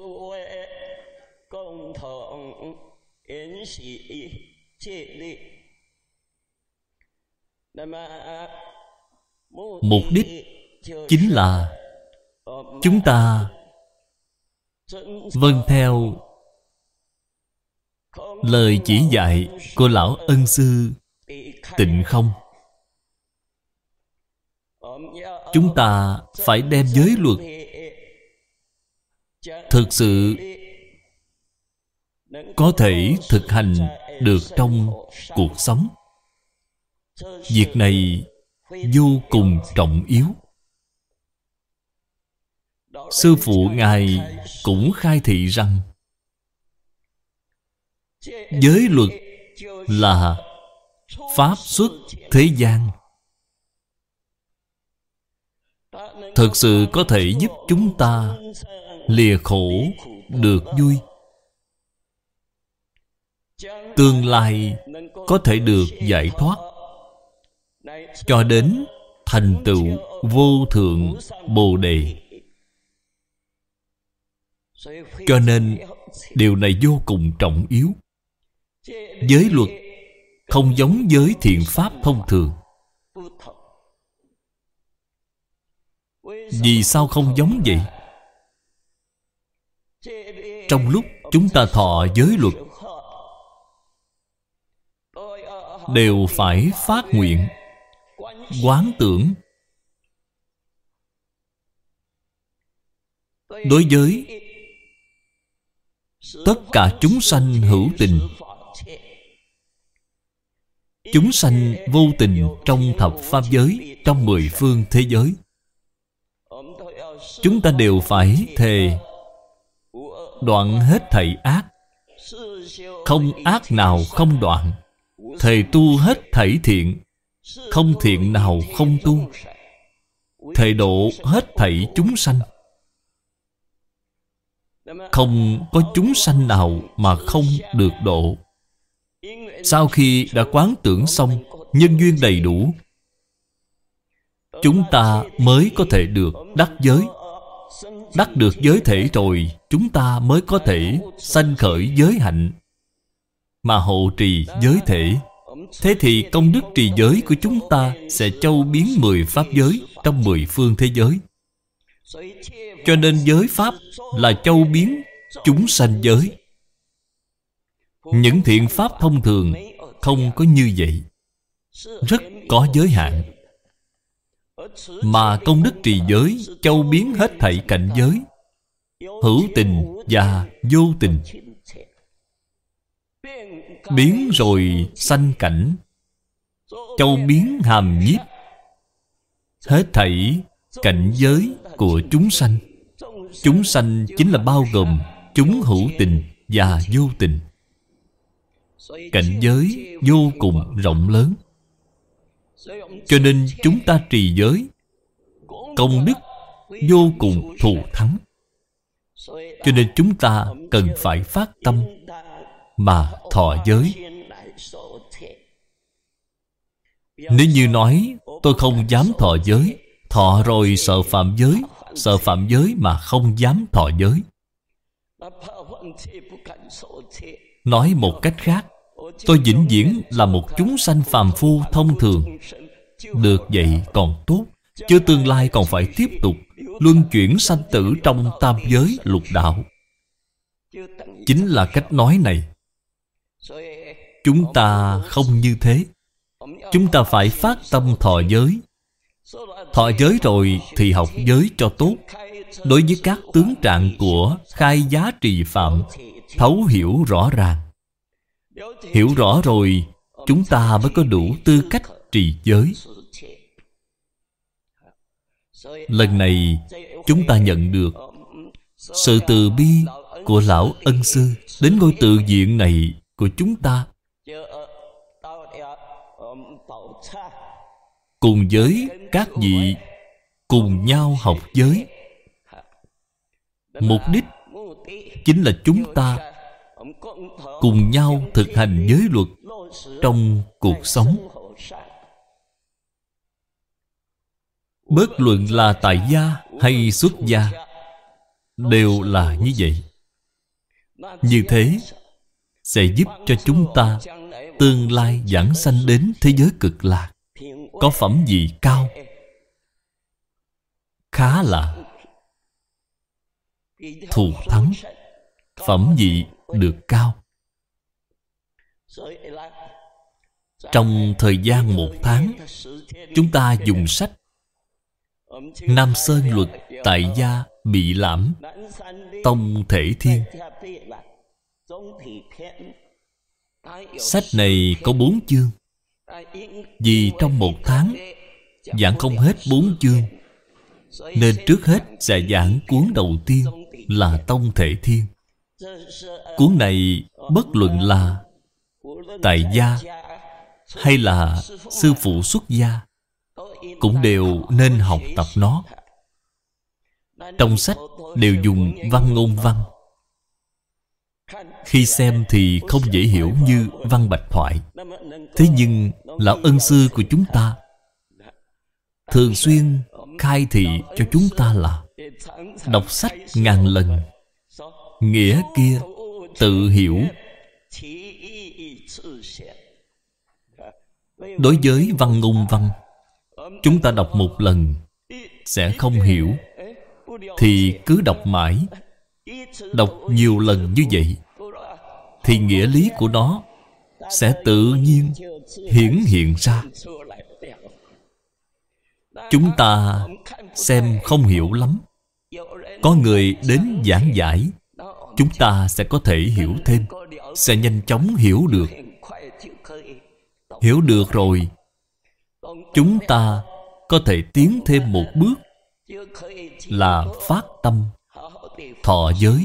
Mục đích chính là chúng ta vâng theo lời chỉ dạy của Lão Ân Sư Tịnh Không. Chúng ta phải đem giới luật thực sự có thể thực hành được trong cuộc sống. Việc này vô cùng trọng yếu. Sư phụ Ngài cũng khai thị rằng giới luật là pháp xuất thế gian, thực sự có thể giúp chúng ta lìa khổ được vui, tương lai có thể được giải thoát, cho đến thành tựu vô thượng Bồ Đề. Cho nên điều này vô cùng trọng yếu. Giới luật không giống với thiện pháp thông thường. Vì sao không giống vậy? Trong lúc chúng ta thọ giới luật, đều phải phát nguyện, quán tưởng đối với tất cả chúng sanh hữu tình, chúng sanh vô tình trong thập pháp giới, trong mười phương thế giới. Chúng ta đều phải thề đoạn hết thảy ác, không ác nào không đoạn, thề tu hết thảy thiện, không thiện nào không tu, thề độ hết thảy chúng sanh. Không có chúng sanh nào mà không được độ. Sau khi đã quán tưởng xong, nhân duyên đầy đủ, chúng ta mới có thể được đắc giới. Đắc được giới thể rồi, chúng ta mới có thể sanh khởi giới hạnh, mà hộ trì giới thể. Thế thì công đức trì giới của chúng ta sẽ châu biến mười pháp giới trong mười phương thế giới. Cho nên giới pháp là châu biến chúng sanh giới. Những thiện pháp thông thường không có như vậy, rất có giới hạn. Mà công đức trì giới châu biến hết thảy cảnh giới, hữu tình và vô tình, biến rồi sanh cảnh, châu biến hàm nhiếp hết thảy cảnh giới của chúng sanh. Chúng sanh chính là bao gồm chúng hữu tình và vô tình. cảnh giới vô cùng rộng lớn. Cho nên chúng ta trì giới, công đức vô cùng thù thắng. Cho nên chúng ta cần phải phát tâm mà thọ giới. Nếu như nói tôi không dám thọ giới, thọ rồi sợ phạm giới, sợ phạm giới mà không dám thọ giới. Nói một cách khác, tôi vĩnh viễn là một chúng sanh phàm phu thông thường. Được vậy còn tốt, chứ tương lai còn phải tiếp tục luân chuyển sanh tử trong tam giới lục đạo. Chính là cách nói này. Chúng ta không như thế. Chúng ta phải phát tâm thọ giới. Thọ giới rồi thì học giới cho tốt. Đối với các tướng trạng của khai giá trì phạm, thấu hiểu rõ ràng. Hiểu rõ rồi, chúng ta mới có đủ tư cách trì giới. Lần này chúng ta nhận được sự từ bi của Lão Ân Sư đến ngôi tự viện này của chúng ta, cùng với các vị cùng nhau học giới. Mục đích chính là chúng ta cùng nhau thực hành giới luật trong cuộc sống. Bất luận là tại gia hay xuất gia, đều là như vậy. Như thế sẽ giúp cho chúng ta tương lai vãng sanh đến thế giới cực lạc, có phẩm vị cao, khá là thù thắng, phẩm vị được cao. Trong thời gian một tháng, chúng ta dùng sách Nam Sơn Luật Tại Gia Bị Lãm Tông Thể Thiên. Sách này có bốn chương. Vì trong một tháng giảng không hết bốn chương, nên trước hết sẽ giảng cuốn đầu tiên là Tông Thể Thiên. Cuốn này bất luận là tại gia hay là sư phụ xuất gia cũng đều nên học tập nó. Trong sách đều dùng văn ngôn văn. Khi xem thì không dễ hiểu như văn bạch thoại. Thế nhưng Lão Ân Sư của chúng ta thường xuyên khai thị cho chúng ta là đọc sách ngàn lần, nghĩa kia tự hiểu. Đối với văn ngôn văn, chúng ta đọc một lần sẽ không hiểu, thì cứ đọc mãi. Đọc nhiều lần như vậy thì nghĩa lý của nó sẽ tự nhiên hiển hiện ra. Chúng ta xem không hiểu lắm, có người đến giảng giải, chúng ta sẽ có thể hiểu thêm, sẽ nhanh chóng hiểu được. Hiểu được rồi, chúng ta có thể tiến thêm một bước là phát tâm thọ giới.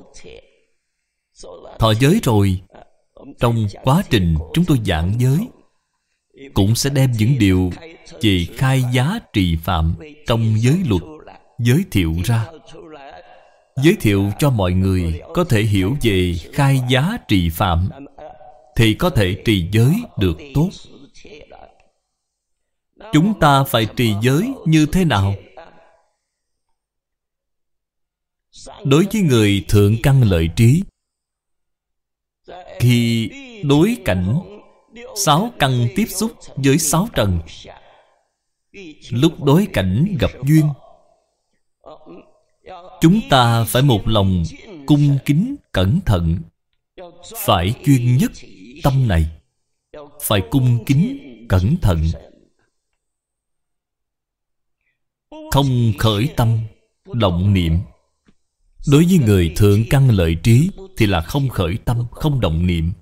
Thọ giới rồi, trong quá trình chúng tôi giảng giới cũng sẽ đem những điều về khai giá trì phạm trong giới luật giới thiệu ra, giới thiệu cho mọi người có thể hiểu về khai giá trì phạm, thì có thể trì giới được tốt. Chúng ta phải trì giới như thế nào? Đối với người thượng căn lợi trí, khi đối cảnh sáu căn tiếp xúc với sáu trần, lúc đối cảnh gặp duyên, chúng ta phải một lòng cung kính cẩn thận, phải chuyên nhất tâm này, phải cung kính cẩn thận, không khởi tâm động niệm. Đối với người thượng căn lợi trí thì là không khởi tâm, không động niệm.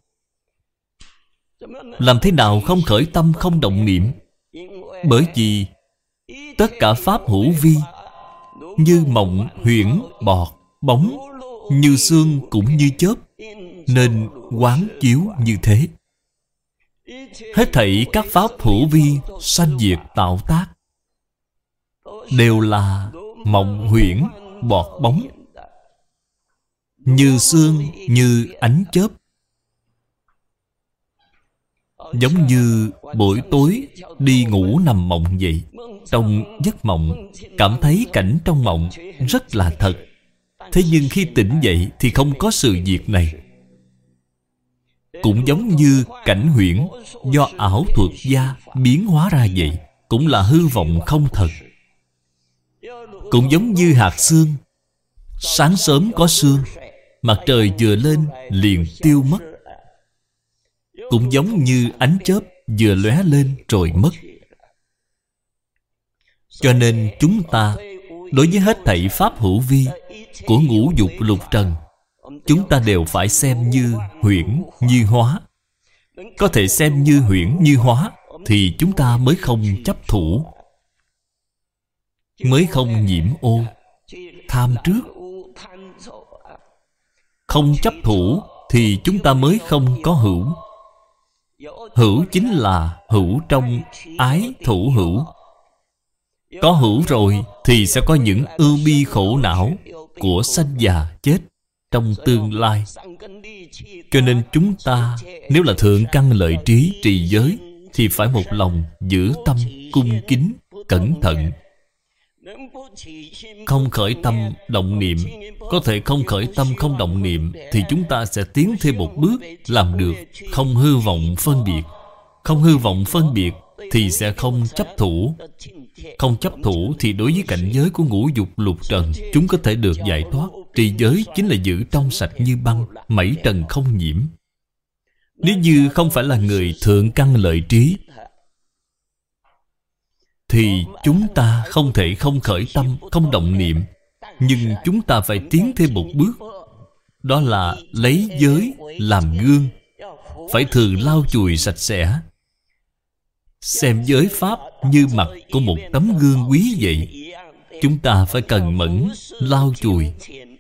Làm thế nào không khởi tâm, không động niệm? Bởi vì tất cả pháp hữu vi, như mộng, huyễn, bọt, bóng, như xương cũng như chớp, nên quán chiếu như thế. Hết thảy các pháp hữu vi sanh diệt tạo tác đều là mộng huyễn bọt bóng, như sương, như ánh chớp. Giống như buổi tối đi ngủ nằm mộng vậy. Trong giấc mộng cảm thấy cảnh trong mộng rất là thật. Thế nhưng khi tỉnh dậy thì không có sự việc này. Cũng giống như cảnh huyễn do ảo thuật gia biến hóa ra vậy, cũng là hư vọng không thật. Cũng giống như hạt sương, sáng sớm có sương, mặt trời vừa lên liền tiêu mất. Cũng giống như ánh chớp vừa lóe lên rồi mất. Cho nên chúng ta đối với hết thảy pháp hữu vi của ngũ dục lục trần, chúng ta đều phải xem như huyễn như hóa. Có thể xem như huyễn như hóa thì chúng ta mới không chấp thủ, mới không nhiễm ô tham trước. Không chấp thủ thì chúng ta mới không có hữu. Hữu chính là hữu trong ái thủ hữu. Có hữu rồi thì sẽ có những ưu bi khổ não của sanh già chết trong tương lai. Cho nên chúng ta nếu là thượng căn lợi trí trì giới thì phải một lòng giữ tâm cung kính, cẩn thận. Không khởi tâm động niệm. Có thể không khởi tâm không động niệm thì chúng ta sẽ tiến thêm một bước, làm được không hư vọng phân biệt. Không hư vọng phân biệt thì sẽ không chấp thủ. Không chấp thủ thì đối với cảnh giới của ngũ dục lục trần, chúng có thể được giải thoát. Trì giới chính là giữ trong sạch như băng, mảy trần không nhiễm. Nếu như không phải là người thượng căn lợi trí thì chúng ta không thể không khởi tâm, không động niệm. Nhưng chúng ta phải tiến thêm một bước. Đó là lấy giới làm gương. Phải thường lau chùi sạch sẽ. Xem giới pháp như mặt của một tấm gương quý vậy. Chúng ta phải cần mẫn lau chùi.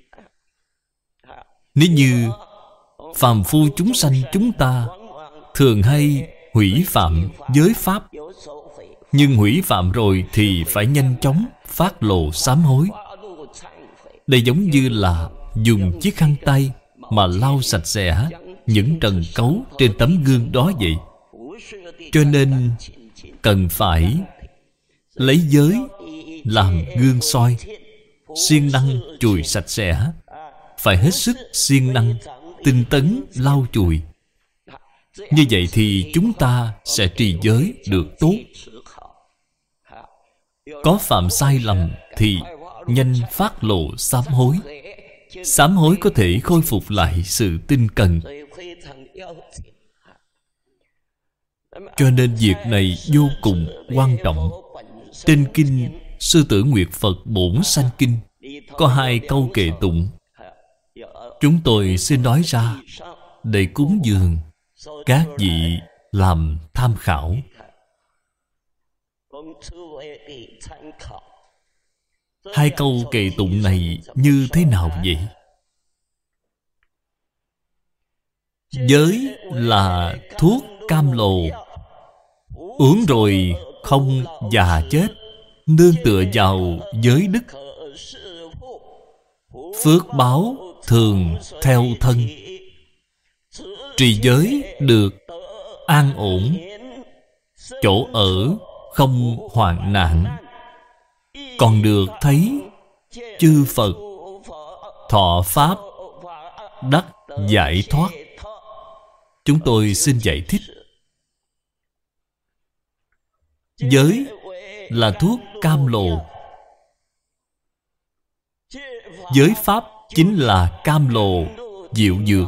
Nếu như phàm phu chúng sanh chúng ta thường hay hủy phạm giới pháp, nhưng hủy phạm rồi thì phải nhanh chóng phát lộ sám hối. Đây giống như là dùng chiếc khăn tay mà lau sạch sẽ những trần cấu trên tấm gương đó vậy. Cho nên cần phải lấy giới làm gương soi, siêng năng chùi sạch sẽ. Phải hết sức siêng năng, tinh tấn lau chùi. Như vậy thì chúng ta sẽ trì giới được tốt. Có phạm sai lầm thì nhanh phát lộ sám hối. Sám hối có thể khôi phục lại sự tinh cần. Cho nên việc này vô cùng quan trọng. Trên kinh Sư Tử Nguyệt Phật Bổn Sanh Kinh có hai câu kệ tụng. Chúng tôi xin nói ra để cúng dường các vị làm tham khảo. Hai câu kệ tụng này như thế nào vậy? Giới là thuốc cam lồ, uống rồi không già chết, nương tựa vào giới đức. Phước báo thường theo thân, trì giới được an ổn, chỗ ở không hoạn nạn, còn được thấy chư Phật thọ pháp đắc giải thoát. Chúng tôi xin giải thích. Giới là thuốc cam lồ. Giới pháp chính là cam lồ diệu dược.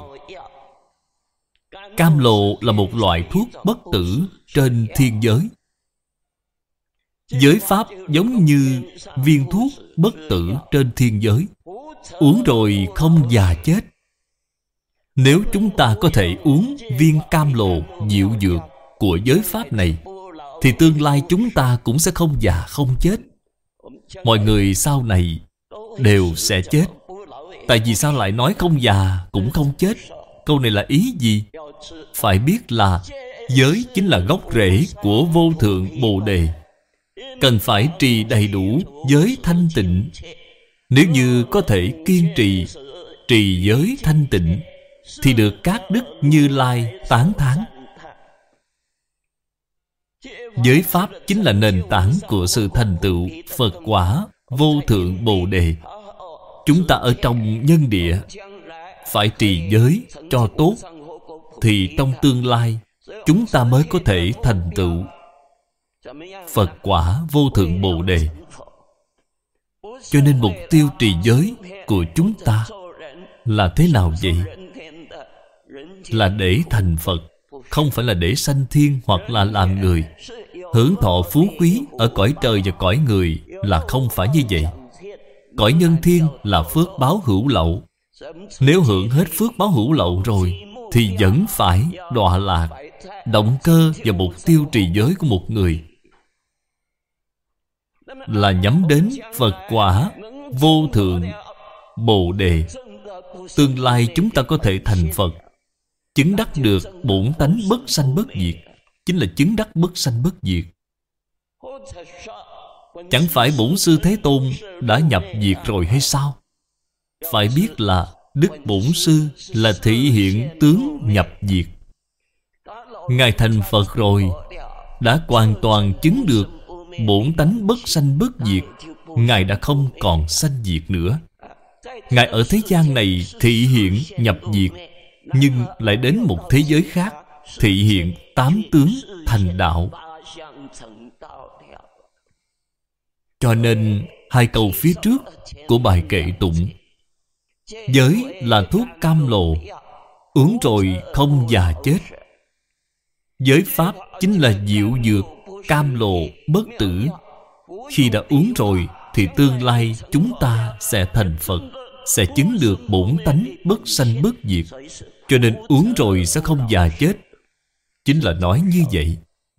Cam lồ là một loại thuốc bất tử trên thiên giới. Giới pháp giống như viên thuốc bất tử trên thiên giới. Uống rồi không già chết. Nếu chúng ta có thể uống viên cam lồ diệu dược của giới pháp này thì tương lai chúng ta cũng sẽ không già không chết. Mọi người sau này đều sẽ chết. Tại vì sao lại nói không già cũng không chết? Câu này là ý gì? Phải biết là giới chính là gốc rễ của vô thượng Bồ Đề. Cần phải trì đầy đủ giới thanh tịnh. Nếu như có thể kiên trì trì giới thanh tịnh thì được các đức Như Lai tán thán. Giới pháp chính là nền tảng của sự thành tựu Phật quả vô thượng Bồ Đề. Chúng ta ở trong nhân địa phải trì giới cho tốt, thì trong tương lai chúng ta mới có thể thành tựu Phật quả vô thượng Bồ Đề. Cho nên mục tiêu trì giới của chúng ta là thế nào vậy? Là để thành Phật, không phải là để sanh thiên hoặc là làm người. Hưởng thọ phú quý ở cõi trời và cõi người là không phải như vậy. Cõi nhân thiên là phước báo hữu lậu. Nếu hưởng hết phước báo hữu lậu rồi thì vẫn phải đọa lạc. Động cơ và mục tiêu trì giới của một người là nhắm đến Phật quả vô thượng Bồ Đề. Tương lai chúng ta có thể thành Phật, chứng đắc được bổn tánh bất sanh bất diệt, chính là chứng đắc bất sanh bất diệt. Chẳng phải Bổn Sư Thế Tôn đã nhập diệt rồi hay sao? Phải biết là Đức Bổn Sư là thị hiện tướng nhập diệt. Ngài thành Phật rồi, đã hoàn toàn chứng được bổn tánh bất sanh bất diệt. Ngài đã không còn sanh diệt nữa. Ngài ở thế gian này thị hiện nhập diệt, nhưng lại đến một thế giới khác thị hiện tám tướng thành đạo. Cho nên hai câu phía trước của bài kệ tụng: giới là thuốc cam lồ, uống rồi không già chết. Giới pháp chính là diệu dược cam lồ bất tử. Khi đã uống rồi thì tương lai chúng ta sẽ thành Phật, sẽ chứng được bổn tánh bất sanh bất diệt. Cho nên uống rồi sẽ không già chết, chính là nói như vậy.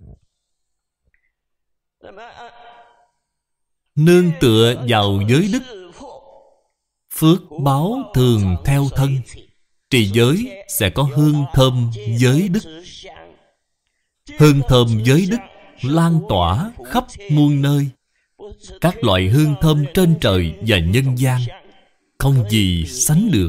Nương tựa vào giới đức, phước báo thường theo thân. Trì giới sẽ có hương thơm giới đức. Hương thơm giới đức lan tỏa khắp muôn nơi. Các loại hương thơm trên trời và nhân gian không gì sánh được.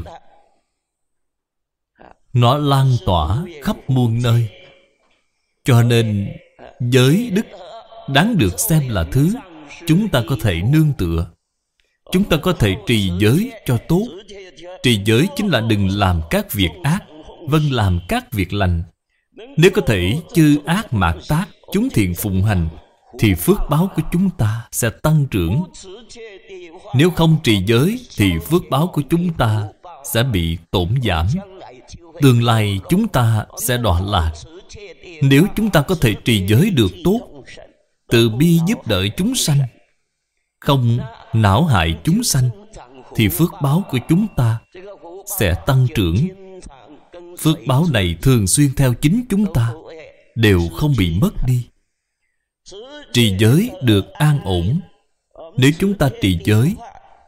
Nó lan tỏa khắp muôn nơi. Cho nên giới đức đáng được xem là thứ chúng ta có thể nương tựa. Chúng ta có thể trì giới cho tốt. Trì giới chính là đừng làm các việc ác, vâng làm các việc lành. Nếu có thể chư ác mạt tác, chúng thiện phụng hành, thì phước báo của chúng ta sẽ tăng trưởng. Nếu không trì giới thì phước báo của chúng ta sẽ bị tổn giảm. Tương lai chúng ta sẽ đọa lạc. Nếu chúng ta có thể trì giới được tốt, từ bi giúp đỡ chúng sanh, không não hại chúng sanh, thì phước báo của chúng ta sẽ tăng trưởng. Phước báo này thường xuyên theo chính chúng ta, đều không bị mất đi. Trì giới được an ổn. Nếu chúng ta trì giới,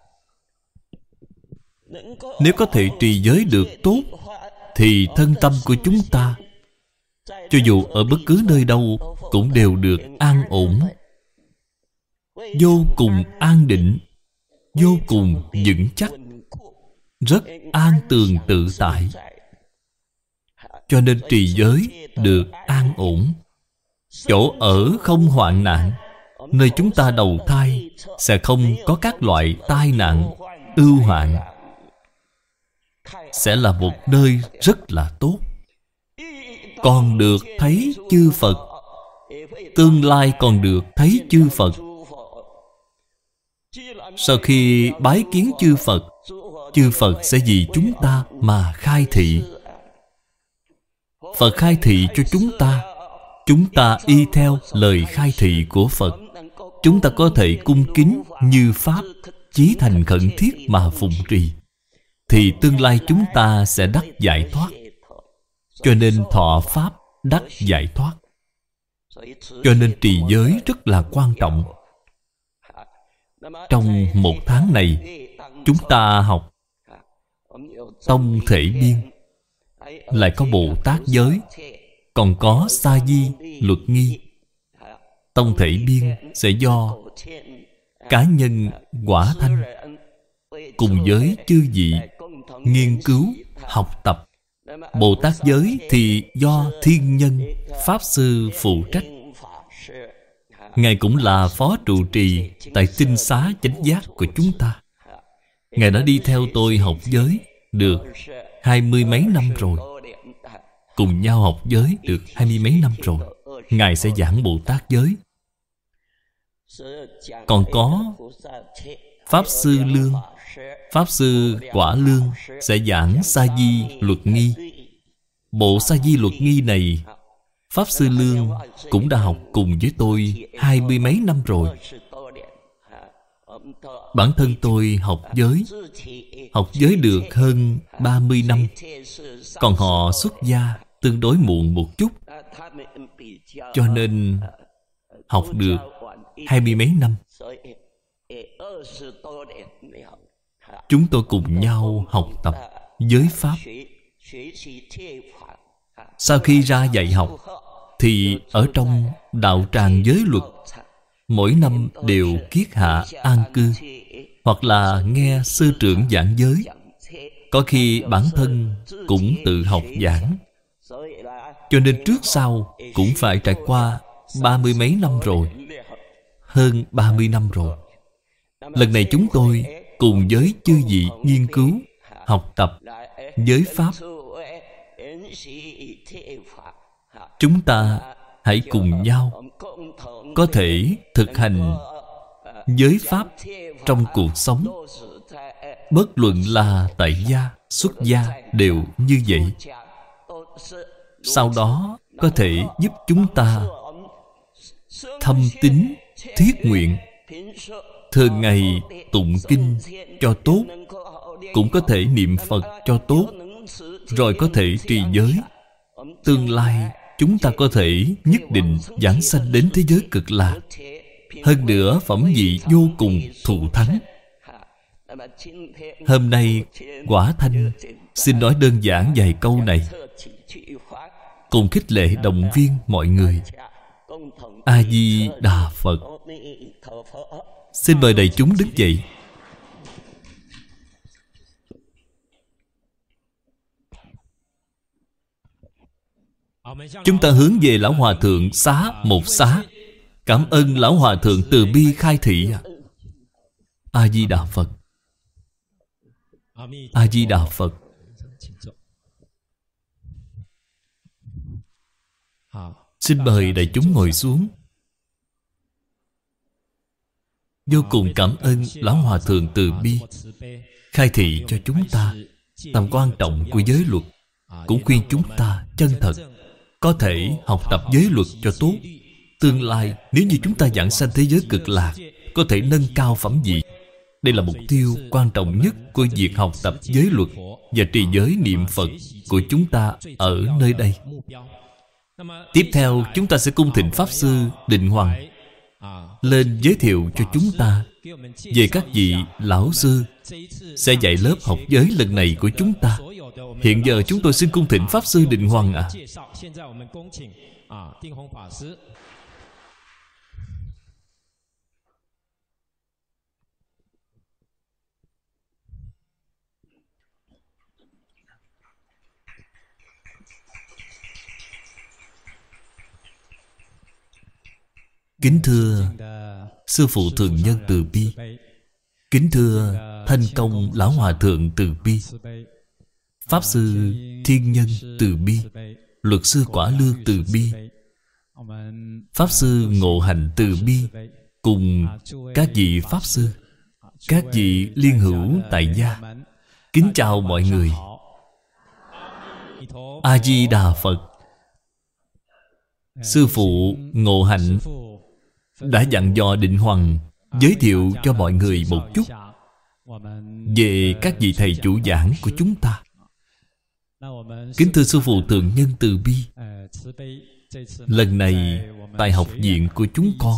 nếu có thể trì giới được tốt, thì thân tâm của chúng ta, cho dù ở bất cứ nơi đâu, cũng đều được an ổn, vô cùng an định, vô cùng vững chắc, rất an tường tự tại. Cho nên trì giới được an ổn. Chỗ ở không hoạn nạn. Nơi chúng ta đầu thai sẽ không có các loại tai nạn, ưu hoạn. Sẽ là một nơi rất là tốt. Còn được thấy chư Phật. Tương lai còn được thấy chư Phật. Sau khi bái kiến chư Phật, chư Phật sẽ vì chúng ta mà khai thị. Phật khai thị cho chúng ta, chúng ta y theo lời khai thị của Phật. Chúng ta có thể cung kính như Pháp, chí thành khẩn thiết mà phụng trì, thì tương lai chúng ta sẽ đắc giải thoát. Cho nên thọ Pháp đắc giải thoát. Cho nên trì giới rất là quan trọng. Trong một tháng này, chúng ta học Tông Thể Biên. lại có Bồ Tát giới, còn có Sa Di luật nghi. Tông thể biên sẽ do cá nhân quả thanh cùng với chư vị nghiên cứu, học tập. Bồ Tát giới thì do thiên nhân, Pháp Sư phụ trách. Ngài cũng là phó trụ trì tại tinh xá chánh giác của chúng ta. Ngài đã đi theo tôi học giới được hai mươi mấy năm rồi. Cùng nhau học giới được hai mươi mấy năm rồi. Ngài sẽ giảng Bồ Tát giới. Còn có Pháp Sư Lương, Pháp Sư Quả Lương sẽ giảng Sa Di luật nghi. Bộ Sa Di luật nghi này, Pháp Sư Lương cũng đã học cùng với tôi hai mươi mấy năm rồi. Bản thân tôi học giới, học giới được hơn ba mươi năm. Còn họ xuất gia tương đối muộn một chút, cho nên học được hai mươi mấy năm. Chúng tôi cùng nhau học tập giới Pháp. Sau khi ra dạy học thì ở trong đạo tràng giới luật, mỗi năm đều kiết hạ an cư, hoặc là nghe sư trưởng giảng giới. Có khi bản thân cũng tự học giảng. Cho nên trước sau cũng phải trải qua ba mươi mấy năm rồi, hơn ba mươi năm rồi. Lần này chúng tôi cùng với chư vị nghiên cứu, học tập giới Pháp. Chúng ta hãy cùng nhau có thể thực hành giới Pháp trong cuộc sống. Bất luận là tại gia, xuất gia đều như vậy. Sau đó có thể giúp chúng ta thâm tín thiết nguyện, thường ngày tụng kinh cho tốt, cũng có thể niệm Phật cho tốt, rồi có thể trì giới. Tương lai chúng ta có thể nhất định giảng sanh đến thế giới cực lạc. Hơn nữa phẩm vị vô cùng thù thắng. Hôm nay Quả Thanh xin nói đơn giản vài câu này, cùng khích lệ động viên mọi người. A Di Đà Phật. Xin mời đại chúng đứng dậy. Chúng ta hướng về Lão Hòa Thượng xá một xá. Cảm ơn Lão Hòa Thượng từ bi khai thị. A Di Đà Phật. A Di Đà Phật. Xin mời đại chúng ngồi xuống. Vô cùng cảm ơn Lão Hòa Thượng từ bi khai thị cho chúng ta tầm quan trọng của giới luật, cũng khuyên chúng ta chân thật có thể học tập giới luật cho tốt. Tương lai nếu như chúng ta giảng sanh thế giới cực lạc, có thể nâng cao phẩm vị. Đây là mục tiêu quan trọng nhất của việc học tập giới luật và trì giới niệm Phật của chúng ta ở nơi đây. Tiếp theo chúng ta sẽ cung thỉnh Pháp Sư Định Hoằng lên giới thiệu cho chúng ta về các vị lão sư sẽ dạy lớp học giới lần này của chúng ta. Hiện giờ chúng tôi xin cung thỉnh Pháp Sư Định Hoằng ạ. À. Kính thưa Sư Phụ Thường Nhân từ bi, kính thưa Thanh Công Lão Hòa Thượng từ bi, Pháp Sư Thiên Nhân từ bi, Luật Sư Quả Lương từ bi, Pháp Sư Ngộ Hành từ bi, cùng các vị Pháp Sư, các vị liên hữu tại gia, kính chào mọi người. A Di Đà Phật. Sư Phụ Ngộ Hạnh đã dặn dò Định Hoằng giới thiệu cho mọi người một chút về các vị thầy chủ giảng của chúng ta. Kính thưa Sư Phụ Thượng Nhân từ bi, lần này tại học viện của chúng con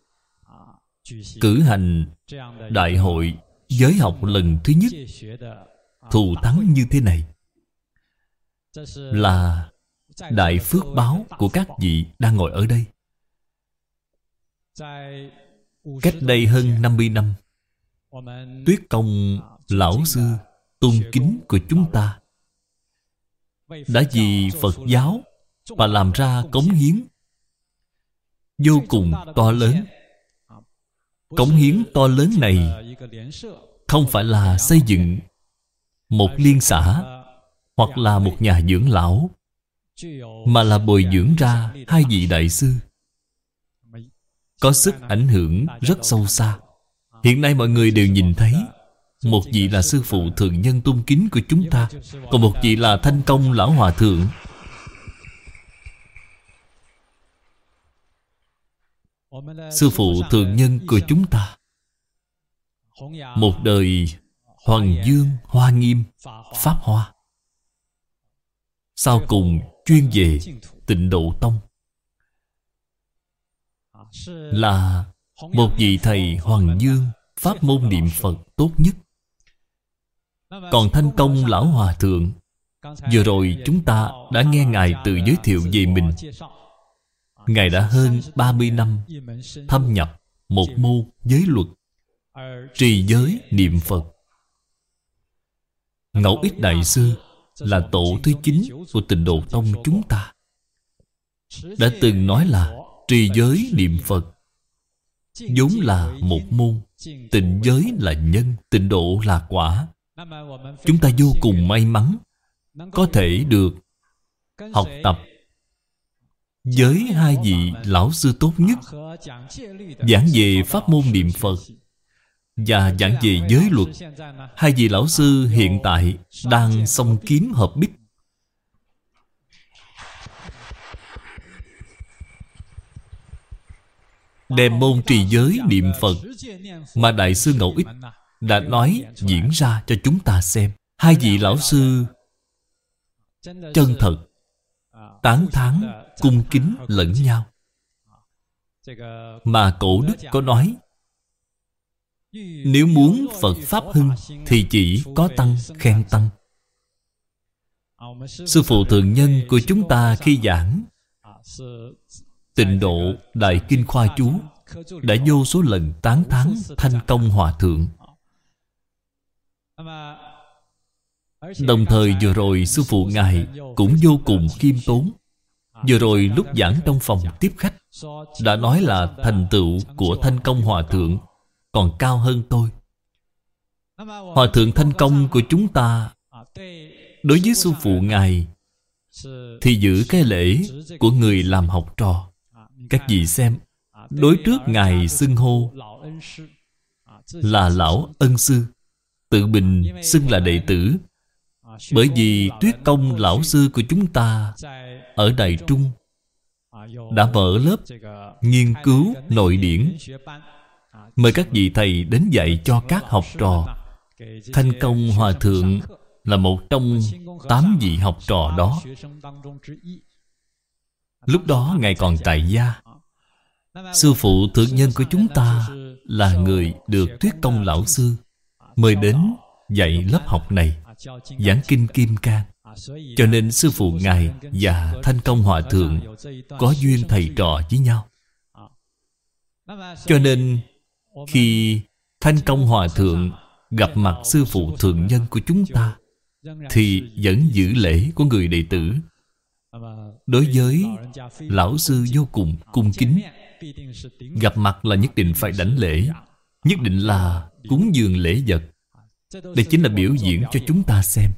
cử hành đại hội giới học lần thứ nhất thù thắng như thế này. là đại phước báo của các vị đang ngồi ở đây. Cách đây hơn năm mươi năm, Tuyết Công lão sư tôn kính của chúng ta đã vì Phật giáo mà làm ra cống hiến vô cùng to lớn. Cống hiến to lớn này không phải là xây dựng một liên xã hoặc là một nhà dưỡng lão, mà là bồi dưỡng ra hai vị đại sư có sức ảnh hưởng rất sâu xa. Hiện nay mọi người đều nhìn thấy, một vị là sư phụ thượng nhân tôn kính của chúng ta, còn một vị là Thanh Công lão hòa thượng. Sư phụ thượng nhân của chúng ta một đời Hoàng Dương Hoa Nghiêm Pháp Hoa, sau cùng chuyên về Tịnh Độ Tông, là một vị thầy Hoàng Dương pháp môn niệm Phật tốt nhất. Còn Thanh Công lão hòa thượng, vừa rồi chúng ta đã nghe Ngài tự giới thiệu về mình. Ngài đã hơn ba mươi năm thâm nhập một môn giới luật, trì giới niệm Phật. Ngẫu Ích đại sư là tổ thứ chín của Tịnh Độ Tông chúng ta đã từng nói là trì giới niệm Phật vốn là một môn, tịnh giới là nhân, tịnh độ là quả. Chúng ta vô cùng may mắn có thể được học tập với hai vị lão sư tốt nhất, giảng về pháp môn niệm Phật và giảng về giới luật. Hai vị lão sư hiện tại đang song kiếm hợp bích, đem môn trì giới niệm Phật mà Đại sư Ngẫu Ích đã nói diễn ra cho chúng ta xem. Hai vị lão sư chân thật tán thán cung kính lẫn nhau. Mà cổ đức có nói, nếu muốn Phật Pháp hưng thì chỉ có tăng khen tăng. Sư phụ thượng nhân của chúng ta khi giảng Tịnh Độ Đại Kinh Khoa Chú đã vô số lần tán thán Thanh Công hòa thượng. Đồng thời vừa rồi sư phụ Ngài cũng vô cùng khiêm tốn. Vừa rồi lúc giảng trong phòng tiếp khách đã nói là thành tựu của Thanh Công hòa thượng còn cao hơn tôi. Hòa thượng Thanh Công của chúng ta đối với sư phụ Ngài thì giữ cái lễ của người làm học trò. Các vị xem, đối trước Ngài xưng hô là lão ân sư, tự mình xưng là đệ tử. Bởi vì Tuyết Công lão sư của chúng ta ở Đài Trung đã mở lớp nghiên cứu nội điển, mời các vị thầy đến dạy cho các học trò. Thanh Công hòa thượng là một trong tám vị học trò đó. Lúc đó Ngài còn tại gia. Sư phụ thượng nhân của chúng ta là người được Tuyết Công lão sư mời đến dạy lớp học này, giảng kinh Kim Cang. Cho nên sư phụ Ngài và Thanh Công hòa thượng có duyên thầy trò với nhau. Cho nên khi Thanh Công hòa thượng gặp mặt sư phụ thượng nhân của chúng ta thì vẫn giữ lễ của người đệ tử. Đối với lão sư vô cùng cung kính. Gặp mặt là nhất định phải đảnh lễ, nhất định là cúng dường lễ vật. Đây chính là biểu diễn cho chúng ta xem.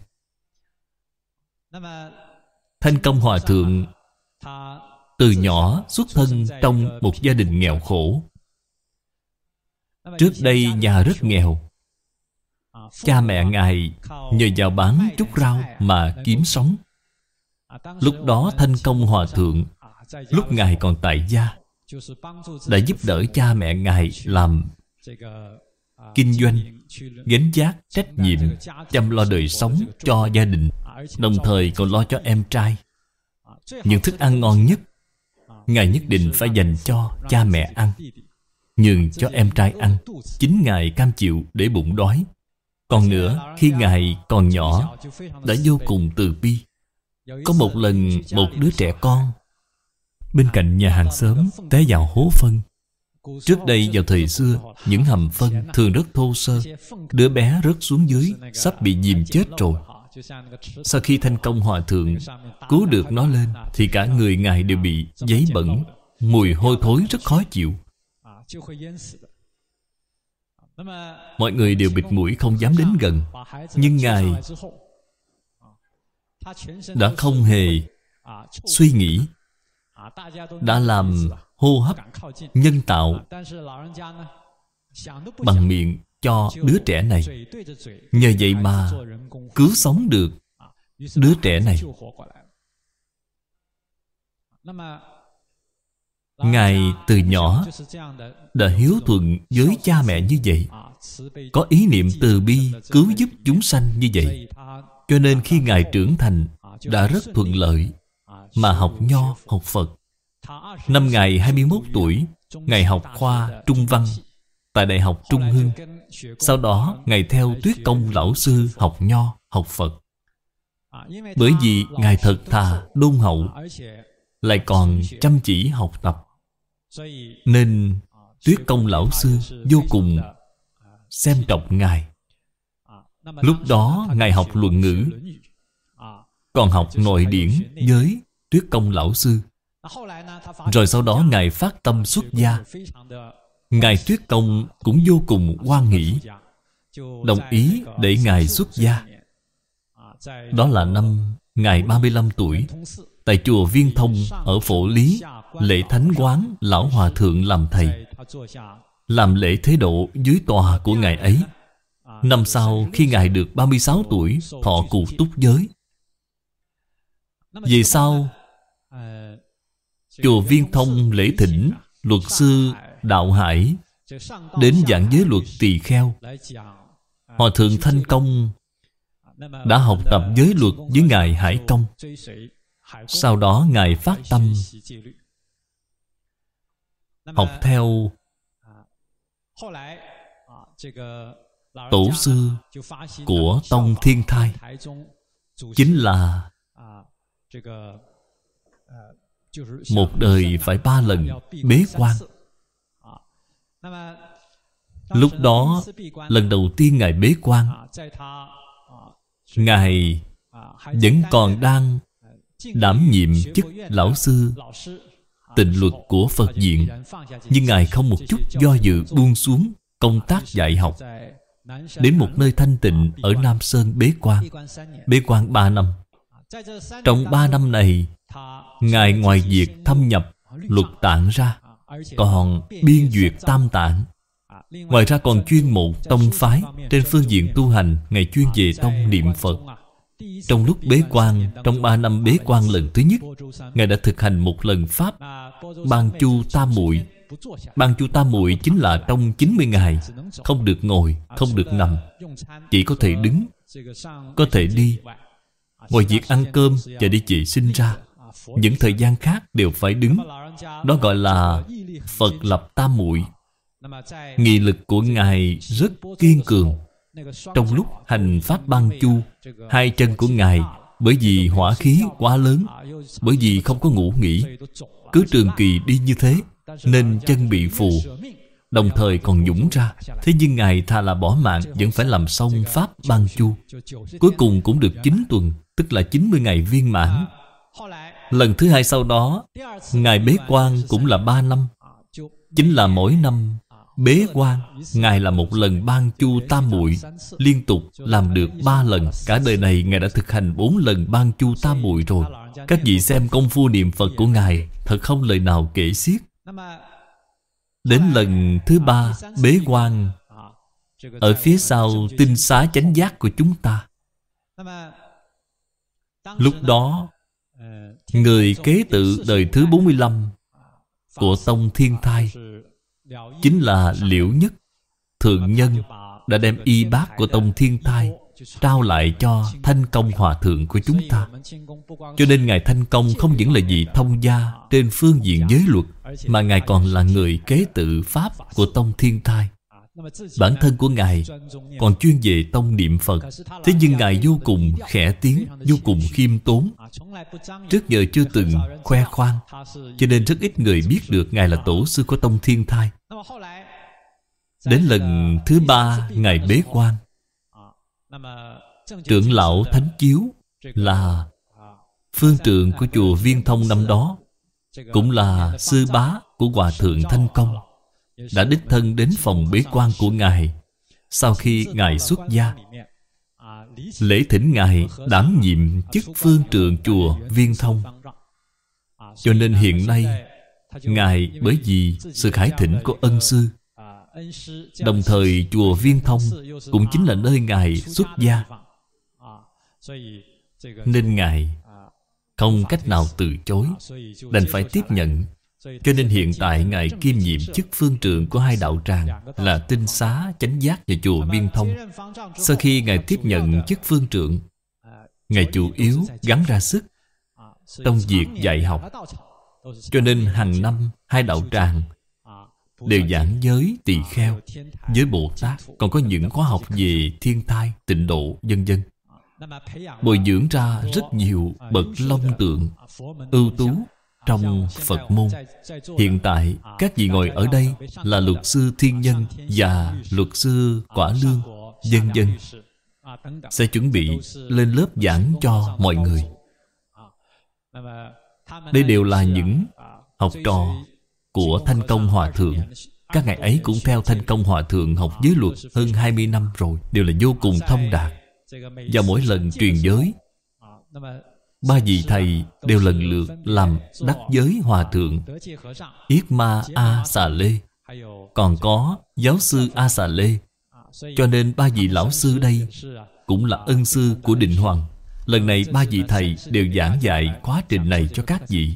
Thanh Công hòa thượng từ nhỏ xuất thân trong một gia đình nghèo khổ. Trước đây nhà rất nghèo. Cha mẹ Ngài nhờ vào bán chút rau mà kiếm sống. Lúc đó Thanh Công hòa thượng, lúc Ngài còn tại gia, đã giúp đỡ cha mẹ Ngài làm kinh doanh, gánh vác trách nhiệm chăm lo đời sống cho gia đình, đồng thời còn lo cho em trai. Những thức ăn ngon nhất Ngài nhất định phải dành cho cha mẹ ăn, nhường cho em trai ăn. Chính Ngài cam chịu để bụng đói. Còn nữa, khi Ngài còn nhỏ đã vô cùng từ bi, Có một lần, một đứa trẻ con bên cạnh nhà hàng xóm té vào hố phân. Trước đây vào thời xưa, những hầm phân thường rất thô sơ. Đứa bé rớt xuống dưới, sắp bị dìm chết rồi. Sau khi Thanh Công Hòa Thượng cứu được nó lên, thì cả người Ngài đều bị giấy bẩn, mùi hôi thối rất khó chịu. Mọi người đều bịt mũi không dám đến gần. Nhưng Ngài đã không hề suy nghĩ, đã làm hô hấp nhân tạo bằng miệng cho đứa trẻ này. Nhờ vậy mà cứu sống được đứa trẻ này. Ngài từ nhỏ đã hiếu thuận với cha mẹ như vậy, có ý niệm từ bi cứu giúp chúng sanh như vậy. Cho nên khi Ngài trưởng thành đã rất thuận lợi mà học Nho, học Phật. Năm Ngài hai mươi mốt tuổi, Ngài học khoa Trung Văn tại Đại học Trung Hưng. Sau đó Ngài theo Tuyết Công Lão Sư học Nho, học Phật. Bởi vì Ngài thật thà, đôn hậu, lại còn chăm chỉ học tập, nên Tuyết Công Lão Sư vô cùng xem trọng Ngài. Lúc đó Ngài học luận ngữ, còn học nội điển với Tuyết Công Lão Sư. Rồi sau đó Ngài phát tâm xuất gia. Ngài Tuyết Công cũng vô cùng hoan hỷ, đồng ý để Ngài xuất gia. Đó là năm Ngài ba mươi lăm tuổi, tại chùa Viên Thông ở Phổ Lý, lễ Thánh Quán Lão Hòa Thượng làm thầy, làm lễ thế độ dưới tòa của Ngài ấy. Năm sau khi Ngài được ba mươi sáu tuổi, thọ cụ túc giới. Về sau, chùa Viên Thông lễ thỉnh luật sư Đạo Hải đến giảng giới luật tỳ kheo. Hòa Thượng Thanh Công đã học tập giới luật với Ngài Hải Công. Sau đó Ngài phát tâm học theo tổ sư của Tông Thiên Thai, chính là một đời phải ba lần bế quan. Lúc đó, lần đầu tiên Ngài bế quan, Ngài vẫn còn đang đảm nhiệm chức lão sư tịnh luật của Phật viện. Nhưng Ngài không một chút do dự buông xuống công tác dạy học, đến một nơi thanh tịnh ở Nam Sơn bế quan. Bế quan ba năm. Trong ba năm này, Ngài ngoài việc thâm nhập luật tạng ra, còn biên duyệt tam tạng. Ngoài ra còn chuyên một tông phái. Trên phương diện tu hành, Ngài chuyên về tông niệm Phật. Trong lúc bế quan, trong ba năm bế quan lần thứ nhất, Ngài đã thực hành một lần Pháp Ban Chu Tam Muội. Ban Chu Tam Muội chính là trong chín mươi ngày không được ngồi, không được nằm, chỉ có thể đứng, có thể đi. Ngoài việc ăn cơm và đi vệ sinh ra, những thời gian khác đều phải đứng. Đó gọi là Phật lập Tam Muội. Nghị lực của Ngài rất kiên cường. Trong lúc hành Pháp Ban Chu, hai chân của Ngài bởi vì hỏa khí quá lớn, bởi vì không có ngủ nghỉ, cứ trường kỳ đi như thế, nên chân bị phù, đồng thời còn nhũng ra. Thế nhưng Ngài thà là bỏ mạng vẫn phải làm xong Pháp Ban Chu. Cuối cùng cũng được chín tuần, tức là chín mươi ngày viên mãn. Lần thứ hai sau đó, Ngài bế quan cũng là ba năm. Chính là mỗi năm bế quan, Ngài là một lần Ban Chu Tam Muội, liên tục làm được ba lần. Cả đời này Ngài đã thực hành bốn lần Ban Chu Tam Muội rồi. Các vị xem công phu niệm Phật của Ngài thật không lời nào kể xiết. Đến lần thứ ba bế quan, ở phía sau tinh xá chánh giác của chúng ta. Lúc đó, người kế tự đời thứ bốn mươi lăm của Tông Thiên Thai chính là Liễu Nhất Thượng Nhân, đã đem y bát của Tông Thiên Thai trao lại cho Thanh Công Hòa Thượng của chúng ta. Cho nên Ngài Thanh Công không những là vị thông gia trên phương diện giới luật, mà Ngài còn là người kế tự Pháp của Tông Thiên Thai. Bản thân của Ngài còn chuyên về tông niệm Phật. Thế nhưng Ngài vô cùng khẽ tiếng, vô cùng khiêm tốn, trước giờ chưa từng khoe khoang, cho nên rất ít người biết được Ngài là tổ sư của tông Thiên Thai. Đến lần thứ ba Ngài bế quan, trưởng lão Thánh Chiếu là phương trượng của chùa Viên Thông năm đó, cũng là sư bá của Hòa Thượng Thanh Công, đã đích thân đến phòng bế quan của Ngài. Sau khi Ngài xuất gia, lễ thỉnh Ngài đảm nhiệm chức phương trượng chùa Viên Thông. Cho nên hiện nay Ngài bởi vì sự khải thỉnh của ân sư, đồng thời chùa Viên Thông cũng chính là nơi Ngài xuất gia, nên Ngài không cách nào từ chối, đành phải tiếp nhận. Cho nên hiện tại Ngài kiêm nhiệm chức phương trượng của hai đạo tràng là Tinh Xá, Chánh Giác và chùa Viên Thông. Sau khi Ngài tiếp nhận chức phương trượng, Ngài chủ yếu gắng ra sức trong việc dạy học. Cho nên hàng năm hai đạo tràng đều giảng giới tỳ kheo, giới Bồ Tát, còn có những khóa học về thiên thai, tịnh độ, vân vân, bồi dưỡng ra rất nhiều bậc long tượng ưu tú trong Phật môn. Hiện tại các vị ngồi ở đây là luật sư Thiên Nhân và luật sư Quả Lương, vân vân, sẽ chuẩn bị lên lớp giảng cho mọi người. Đây đều là những học trò của Thanh Công Hòa Thượng. Các ngài ấy cũng theo Thanh Công Hòa Thượng học giới luật hơn hai mươi năm rồi, đều là vô cùng thông đạt. Và mỗi lần truyền giới, ba vị thầy đều lần lượt làm đắc giới Hòa Thượng Yết Ma A Xà Lê, còn có giáo sư A Xà Lê. Cho nên ba vị lão sư đây cũng là ân sư của Định Hoàng. Lần này ba vị thầy đều giảng dạy khóa trình này cho các vị.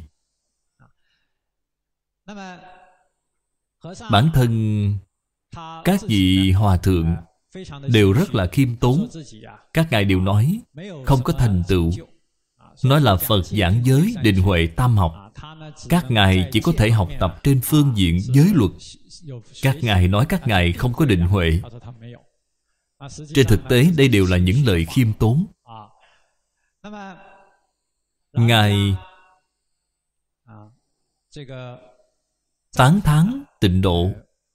Bản thân các vị hòa thượng đều rất là khiêm tốn. Các ngài đều nói không có thành tựu, nói là Phật giảng giới định huệ tam học. Các ngài chỉ có thể học tập trên phương diện giới luật. Các ngài nói các ngài không có định huệ. Trên thực tế đây đều là những lời khiêm tốn. Ngài tán thán tịnh độ,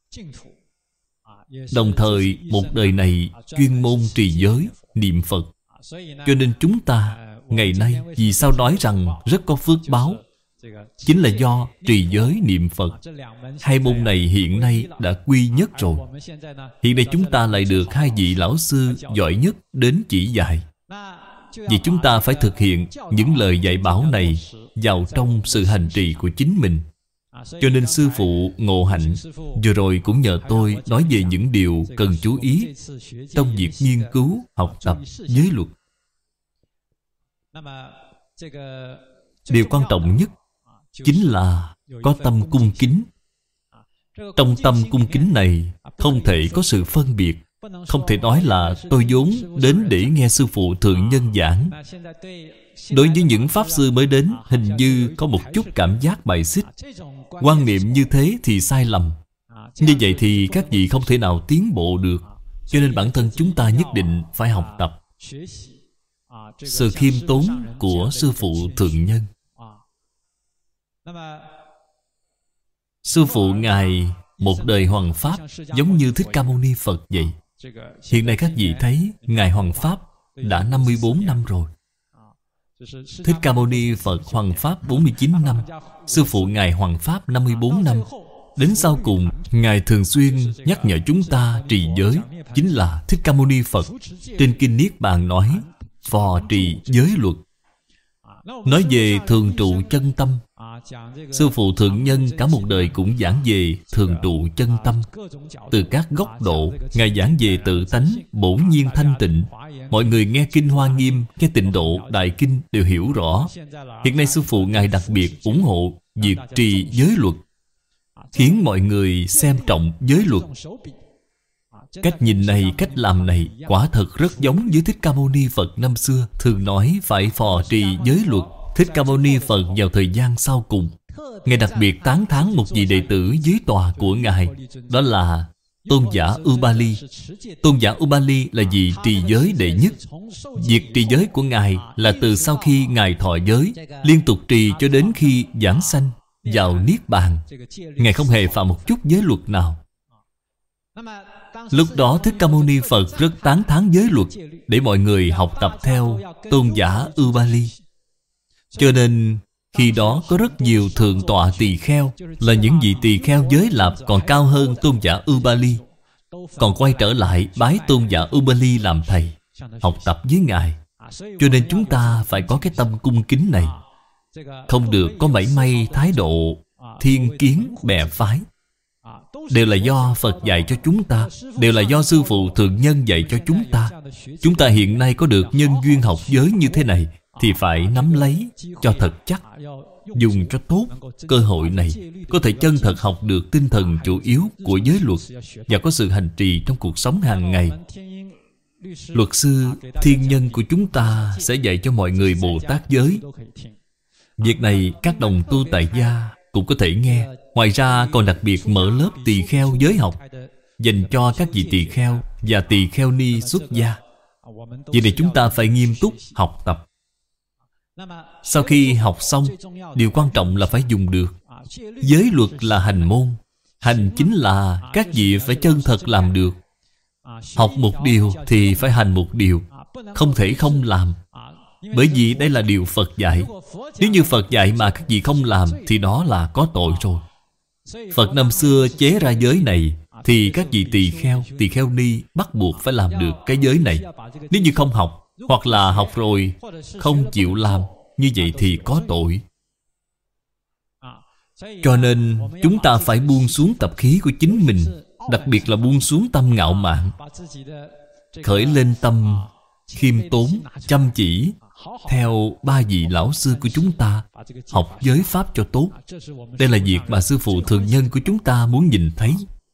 đồng thời một đời này chuyên môn trì giới, niệm Phật. Cho nên chúng ta ngày nay vì sao nói rằng rất có phước báo, chính là do trì giới niệm Phật. Hai môn này hiện nay đã quy nhất rồi. Hiện nay chúng ta lại được hai vị lão sư giỏi nhất đến chỉ dạy. Vì chúng ta phải thực hiện những lời dạy bảo này vào trong sự hành trì của chính mình. Cho nên sư phụ Ngộ Hạnh vừa rồi cũng nhờ tôi nói về những điều cần chú ý trong việc nghiên cứu, học tập giới luật. Điều quan trọng nhất chính là có tâm cung kính. Trong tâm cung kính này không thể có sự phân biệt. Không thể nói là tôi vốn đến để nghe sư phụ thượng nhân giảng. Đối với những pháp sư mới đến, hình như có một chút cảm giác bài xích. Quan niệm như thế thì sai lầm. Như vậy thì các vị không thể nào tiến bộ được. Cho nên bản thân chúng ta nhất định phải học tập sự khiêm tốn của sư phụ thượng nhân. Sư phụ Ngài một đời hoằng pháp giống như Thích Ca Mâu Ni Phật vậy. Hiện nay các vị thấy Ngài hoằng pháp đã năm mươi bốn năm rồi. Thích Ca Mâu Ni Phật hoằng pháp bốn mươi chín năm, sư phụ Ngài hoằng pháp năm mươi bốn năm. Đến sau cùng Ngài thường xuyên nhắc nhở chúng ta trì giới, chính là Thích Ca Mâu Ni Phật. Trên Kinh Niết Bàn nói phò trì giới luật. Nói về thường trụ chân tâm, sư phụ thượng nhân cả một đời cũng giảng về thường trụ chân tâm. Từ các góc độ, Ngài giảng về tự tánh, bổn nhiên thanh tịnh. Mọi người nghe Kinh Hoa Nghiêm, nghe Tịnh Độ, Đại Kinh đều hiểu rõ. Hiện nay sư phụ Ngài đặc biệt ủng hộ việc trì giới luật, khiến mọi người xem trọng giới luật. Cách nhìn này, cách làm này quả thật rất giống với Thích Ca Mâu Ni Phật năm xưa thường nói phải phò trì giới luật. Thích Ca Mâu Ni Phật vào thời gian sau cùng, Ngài đặc biệt tán thán một vị đệ tử dưới tòa của Ngài, đó là tôn giả Ubali. Tôn giả Ubali là vị trì giới đệ nhất. Việc trì giới của Ngài là từ sau khi Ngài thọ giới, liên tục trì cho đến khi giảng sanh vào Niết Bàn. Ngài không hề phạm một chút giới luật nào. Lúc đó Thích Ca Mâu Ni Phật rất tán thán giới luật để mọi người học tập theo tôn giả Ubali. Cho nên khi đó có rất nhiều thượng tọa tỳ kheo, là những vị tỳ kheo giới lạp còn cao hơn tôn giả Ubali, còn quay trở lại bái tôn giả Ubali làm thầy, học tập với Ngài. Cho nên chúng ta phải có cái tâm cung kính này, không được có mảy may thái độ thiên kiến bè phái. Đều là do Phật dạy cho chúng ta, đều là do Sư Phụ Thượng Nhân dạy cho chúng ta. Chúng ta hiện nay có được nhân duyên học giới như thế này thì phải nắm lấy cho thật chắc, dùng cho tốt cơ hội này, có thể chân thật học được tinh thần chủ yếu của giới luật và có sự hành trì trong cuộc sống hàng ngày. Luật sư thiên nhân của chúng ta sẽ dạy cho mọi người Bồ Tát giới. Việc này các đồng tu tại gia cũng có thể nghe. Ngoài ra còn đặc biệt mở lớp tỳ kheo giới học dành cho các vị tỳ kheo và tỳ kheo ni xuất gia. Vì này chúng ta phải nghiêm túc học tập. Sau khi học xong, điều quan trọng là phải dùng được. Giới luật là hành môn. Hành chính là các vị phải chân thật làm được. Học một điều thì phải hành một điều, không thể không làm. Bởi vì đây là điều Phật dạy. Nếu như Phật dạy mà các vị không làm thì đó là có tội rồi. Phật năm xưa chế ra giới này thì các vị tỳ kheo, tỳ kheo ni bắt buộc phải làm được cái giới này. Nếu như không học, hoặc là học rồi không chịu làm, như vậy thì có tội. Cho nên chúng ta phải buông xuống tập khí của chính mình, đặc biệt là buông xuống tâm ngạo mạn, khởi lên tâm khiêm tốn, chăm chỉ theo ba vị lão sư của chúng ta, học giới pháp cho tốt. Đây là việc mà Sư Phụ Thượng Nhân của chúng ta muốn nhìn thấy.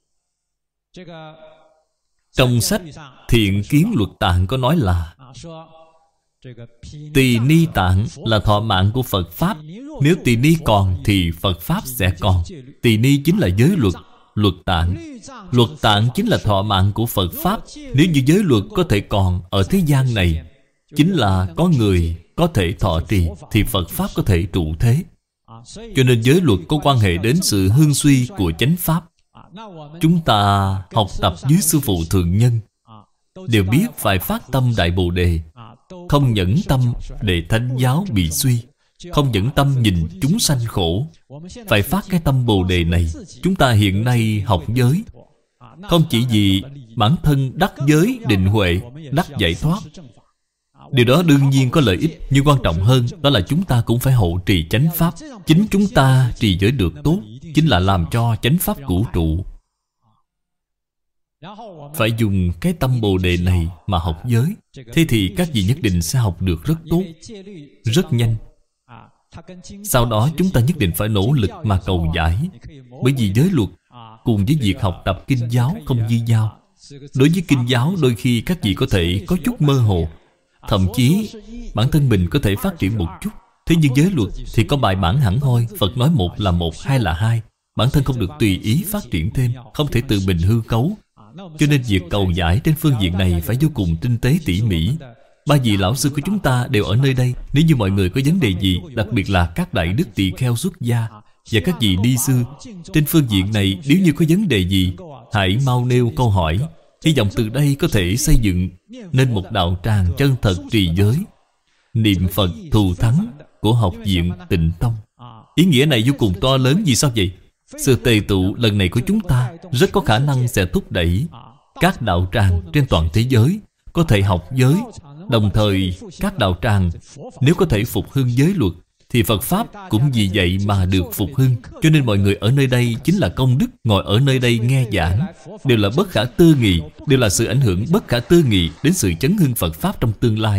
Trong sách Thiện Kiến Luật Tạng có nói là Tỳ ni tạng là thọ mạng của Phật Pháp. Nếu tỳ ni còn thì Phật Pháp sẽ còn. Tỳ ni chính là giới luật, luật tạng. Luật tạng chính là thọ mạng của Phật Pháp. Nếu như giới luật có thể còn ở thế gian này, chính là có người có thể thọ trì, thì Phật Pháp có thể trụ thế. Cho nên giới luật có quan hệ đến sự hưng suy của chánh Pháp. Chúng ta học tập dưới Sư Phụ Thượng Nhân đều biết phải phát tâm Đại Bồ Đề, không nhẫn tâm để thánh giáo bị suy, không nhẫn tâm nhìn chúng sanh khổ. Phải phát cái tâm Bồ Đề này. Chúng ta hiện nay học giới không chỉ vì bản thân đắc giới định huệ, đắc giải thoát. Điều đó đương nhiên có lợi ích, nhưng quan trọng hơn đó là chúng ta cũng phải hộ trì chánh Pháp. Chính chúng ta trì giới được tốt chính là làm cho chánh Pháp cửu trụ. Phải dùng cái tâm Bồ Đề này mà học giới. Thế thì các vị nhất định sẽ học được rất tốt, rất nhanh. Sau đó chúng ta nhất định phải nỗ lực mà cầu giải. Bởi vì giới luật cùng với việc học tập kinh giáo không như nhau. Đối với kinh giáo đôi khi các vị có thể có chút mơ hồ, thậm chí bản thân mình có thể phát triển một chút. Thế nhưng giới luật thì có bài bản hẳn hoi. Phật nói một là một, hai là hai. Bản thân không được tùy ý phát triển thêm, không thể tự mình hư cấu. Cho nên việc cầu giải trên phương diện này phải vô cùng tinh tế tỉ mỉ. Ba vị lão sư của chúng ta đều ở nơi đây. Nếu như mọi người có vấn đề gì, đặc biệt là các đại đức tỳ kheo xuất gia và các vị ni sư, trên phương diện này nếu như có vấn đề gì, hãy mau nêu câu hỏi. Hy vọng từ đây có thể xây dựng nên một đạo tràng chân thật trì giới, niệm Phật thù thắng của học viện Tịnh Tông. Ý nghĩa này vô cùng to lớn. Vì sao vậy? Sự tề tụ lần này của chúng ta rất có khả năng sẽ thúc đẩy các đạo tràng trên toàn thế giới có thể học giới. Đồng thời các đạo tràng nếu có thể phục hưng giới luật thì Phật Pháp cũng vì vậy mà được phục hưng. Cho nên mọi người ở nơi đây chính là công đức. Ngồi ở nơi đây nghe giảng đều là bất khả tư nghị, đều là sự ảnh hưởng bất khả tư nghị đến sự chấn hưng Phật Pháp trong tương lai.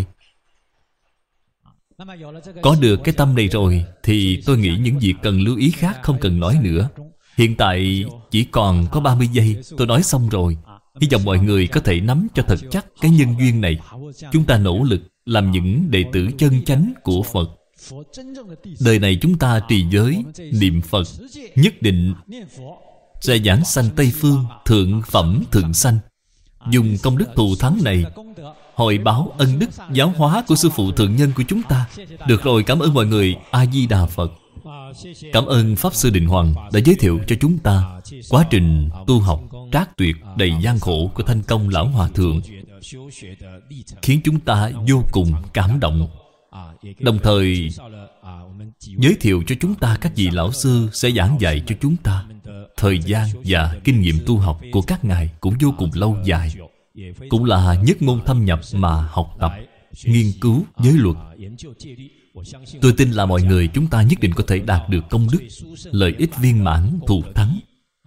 Có được cái tâm này rồi thì tôi nghĩ những việc cần lưu ý khác không cần nói nữa. Hiện tại chỉ còn có ba mươi giây, tôi nói xong rồi. Hy vọng mọi người có thể nắm cho thật chắc cái nhân duyên này. Chúng ta nỗ lực làm những đệ tử chân chánh của Phật. Đời này chúng ta trì giới, niệm Phật, nhất định sẽ giảng sanh Tây Phương, thượng phẩm thượng sanh. Dùng công đức thù thắng này hồi báo ân đức giáo hóa của sư phụ thượng nhân của chúng ta. Được rồi, cảm ơn mọi người. A Di Đà Phật. Cảm ơn Pháp Sư Định Hoàng đã giới thiệu cho chúng ta quá trình tu học trác tuyệt đầy gian khổ của Thanh Công Lão Hòa Thượng, khiến chúng ta vô cùng cảm động. Đồng thời giới thiệu cho chúng ta các vị lão sư sẽ giảng dạy cho chúng ta. Thời gian và kinh nghiệm tu học của các ngài cũng vô cùng lâu dài, cũng là nhất môn thâm nhập mà học tập, nghiên cứu giới luật. Tôi tin là mọi người chúng ta nhất định có thể đạt được công đức, lợi ích viên mãn, thù thắng.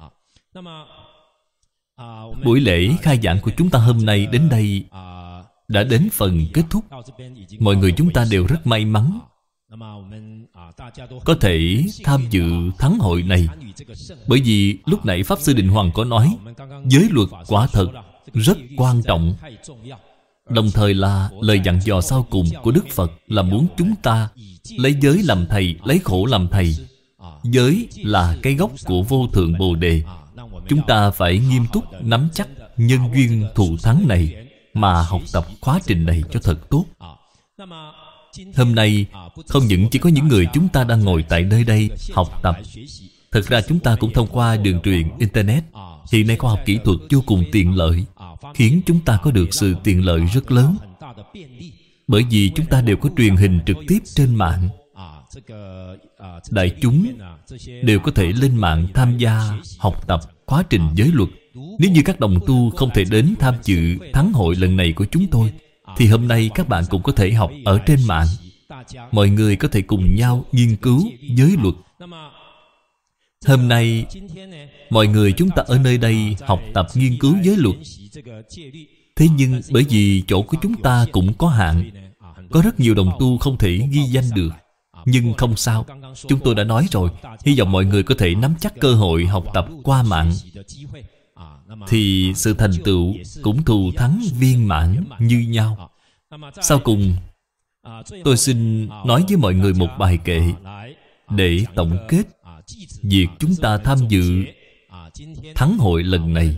Buổi lễ khai giảng của chúng ta hôm nay đến đây đã đến phần kết thúc. Mọi người chúng ta đều rất may mắn có thể tham dự thắng hội này. Bởi vì lúc nãy Pháp Sư Định Hoàng có nói, giới luật quả thật rất quan trọng. Đồng thời là lời dặn dò sau cùng của Đức Phật là muốn chúng ta lấy giới làm thầy, lấy khổ làm thầy. Giới là cái gốc của vô thượng Bồ Đề. Chúng ta phải nghiêm túc nắm chắc nhân duyên thù thắng này mà học tập khóa trình này cho thật tốt. Hôm nay không những chỉ có những người chúng ta đang ngồi tại nơi đây học tập. Thật ra chúng ta cũng thông qua đường truyền Internet. Hiện nay khoa học kỹ thuật vô cùng tiện lợi, khiến chúng ta có được sự tiện lợi rất lớn. Bởi vì chúng ta đều có truyền hình trực tiếp trên mạng. Đại chúng đều có thể lên mạng tham gia học tập khóa trình giới luật. Nếu như các đồng tu không thể đến tham dự thắng hội lần này của chúng tôi, thì hôm nay các bạn cũng có thể học ở trên mạng. Mọi người có thể cùng nhau nghiên cứu giới luật. Hôm nay mọi người chúng ta ở nơi đây học tập nghiên cứu giới luật. Thế nhưng bởi vì chỗ của chúng ta cũng có hạn, có rất nhiều đồng tu không thể ghi danh được. Nhưng không sao, chúng tôi đã nói rồi, hy vọng mọi người có thể nắm chắc cơ hội học tập qua mạng, thì sự thành tựu cũng thù thắng viên mãn như nhau. Sau cùng, tôi xin nói với mọi người một bài kệ để tổng kết việc chúng ta tham dự thắng hội lần này.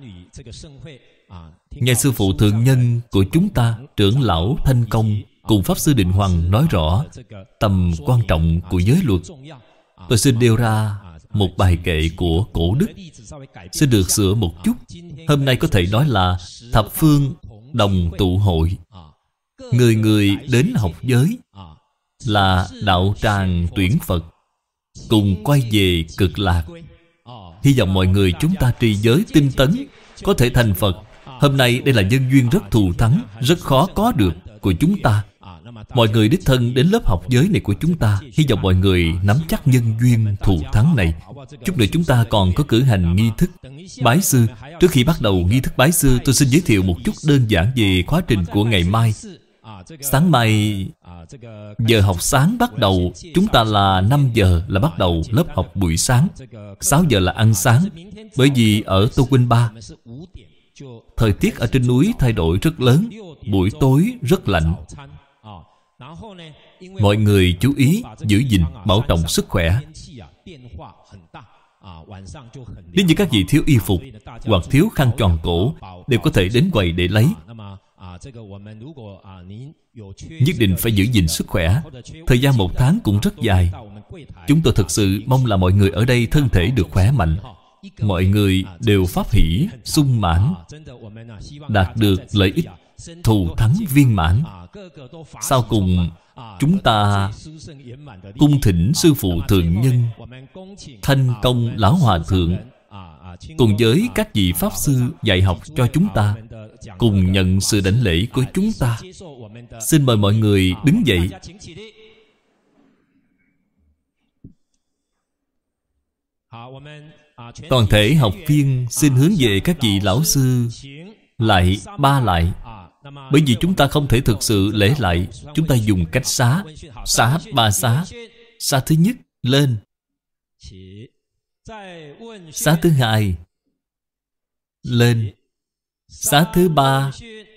Nghe sư phụ thượng nhân của chúng ta, trưởng lão Thanh Công cùng Pháp Sư Định Hoàng nói rõ tầm quan trọng của giới luật. Tôi xin nêu ra một bài kệ của cổ đức, xin được sửa một chút. Hôm nay có thể nói là thập phương đồng tụ hội, người người đến học giới, là đạo tràng tuyển Phật, cùng quay về cực lạc. Hy vọng mọi người chúng ta trì giới tinh tấn, có thể thành Phật. Hôm nay đây là nhân duyên rất thù thắng, rất khó có được của chúng ta. Mọi người đích thân đến lớp học giới này của chúng ta, hy vọng mọi người nắm chắc nhân duyên thù thắng này. Chút nữa chúng ta còn có cử hành nghi thức bái sư. Trước khi bắt đầu nghi thức bái sư, tôi xin giới thiệu một chút đơn giản về khóa trình của ngày mai. Sáng mai giờ học sáng bắt đầu. Chúng ta là năm giờ là bắt đầu lớp học buổi sáng, sáu giờ là ăn sáng. Bởi vì ở Tô Quynh Ba, thời tiết ở trên núi thay đổi rất lớn, buổi tối rất lạnh. Mọi người chú ý giữ gìn bảo trọng sức khỏe. Nếu như các vị thiếu y phục hoặc thiếu khăn tròn cổ, đều có thể đến quầy để lấy. Nhất định phải giữ gìn sức khỏe. Thời gian một tháng cũng rất dài. Chúng tôi thực sự mong là mọi người ở đây thân thể được khỏe mạnh, mọi người đều pháp hỷ, sung mãn, đạt được lợi ích thù thắng viên mãn. Sau cùng chúng ta cung thỉnh sư phụ thượng nhân Thanh Công Lão Hòa Thượng cùng với các vị pháp sư dạy học cho chúng ta, cùng nhận sự đảnh lễ của chúng ta. Xin mời mọi người đứng dậy. Toàn thể học viên xin hướng về các vị lão sư lại ba lại. Bởi vì chúng ta không thể thực sự lễ lại, chúng ta dùng cách xá. Xá ba xá. Xá thứ nhất lên, xá thứ hai lên, xá thứ ba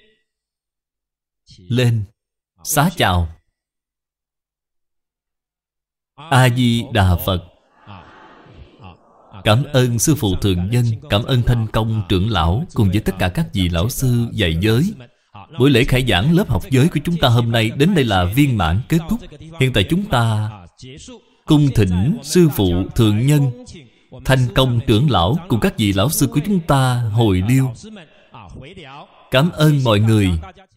lên. Xá chào. A Di Đà Phật. Cảm ơn Sư Phụ Thượng Nhân, cảm ơn Thanh Công trưởng lão cùng với tất cả các vị lão sư dạy giới. Buổi lễ khai giảng lớp học giới của chúng ta hôm nay đến đây là viên mãn kết thúc. Hiện tại chúng ta cung thỉnh Sư Phụ Thượng Nhân, Thanh Công trưởng lão cùng các vị lão sư của chúng ta hồi lưu. Cảm ơn mọi người.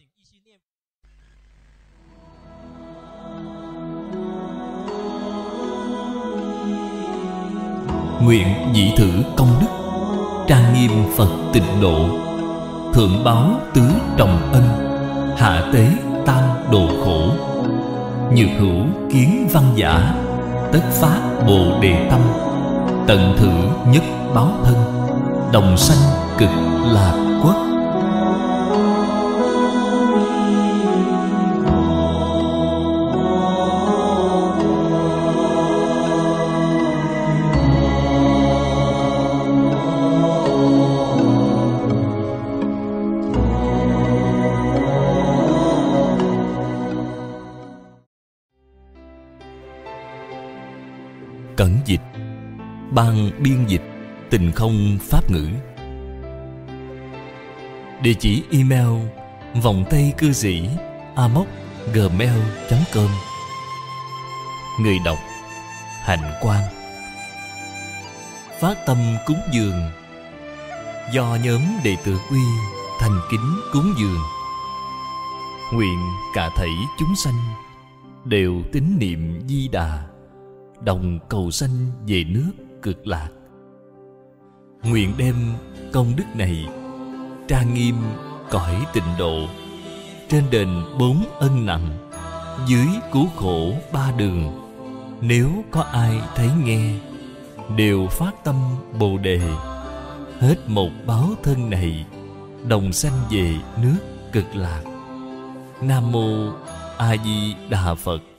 Nguyện nhị thử công đức, trang nghiêm Phật tịnh độ, thượng báo tứ trọng ân, hạ tế tam đồ khổ. Nhược hữu kiến văn giả, tất phát bồ đề tâm, tận thử nhất báo thân, đồng sanh cực lạc quốc. Cẩn dịch, ban biên dịch Tình Không Pháp Ngữ. Địa chỉ email vòng tay cư sĩ a m o c gmail chấm com. Người đọc Hạnh Quang. Phát tâm cúng dường do nhóm đệ tử Quy thành kính cúng dường. Nguyện cả thảy chúng sanh đều tín niệm Di Đà, đồng cầu sanh về nước Cực Lạc. Nguyện đem công đức này trang nghiêm cõi tịnh độ, trên đền bốn ân nặng, dưới cứu khổ ba đường. Nếu có ai thấy nghe, đều phát tâm Bồ Đề, hết một báo thân này, đồng sanh về nước Cực Lạc. Nam Mô A Di Đà Phật.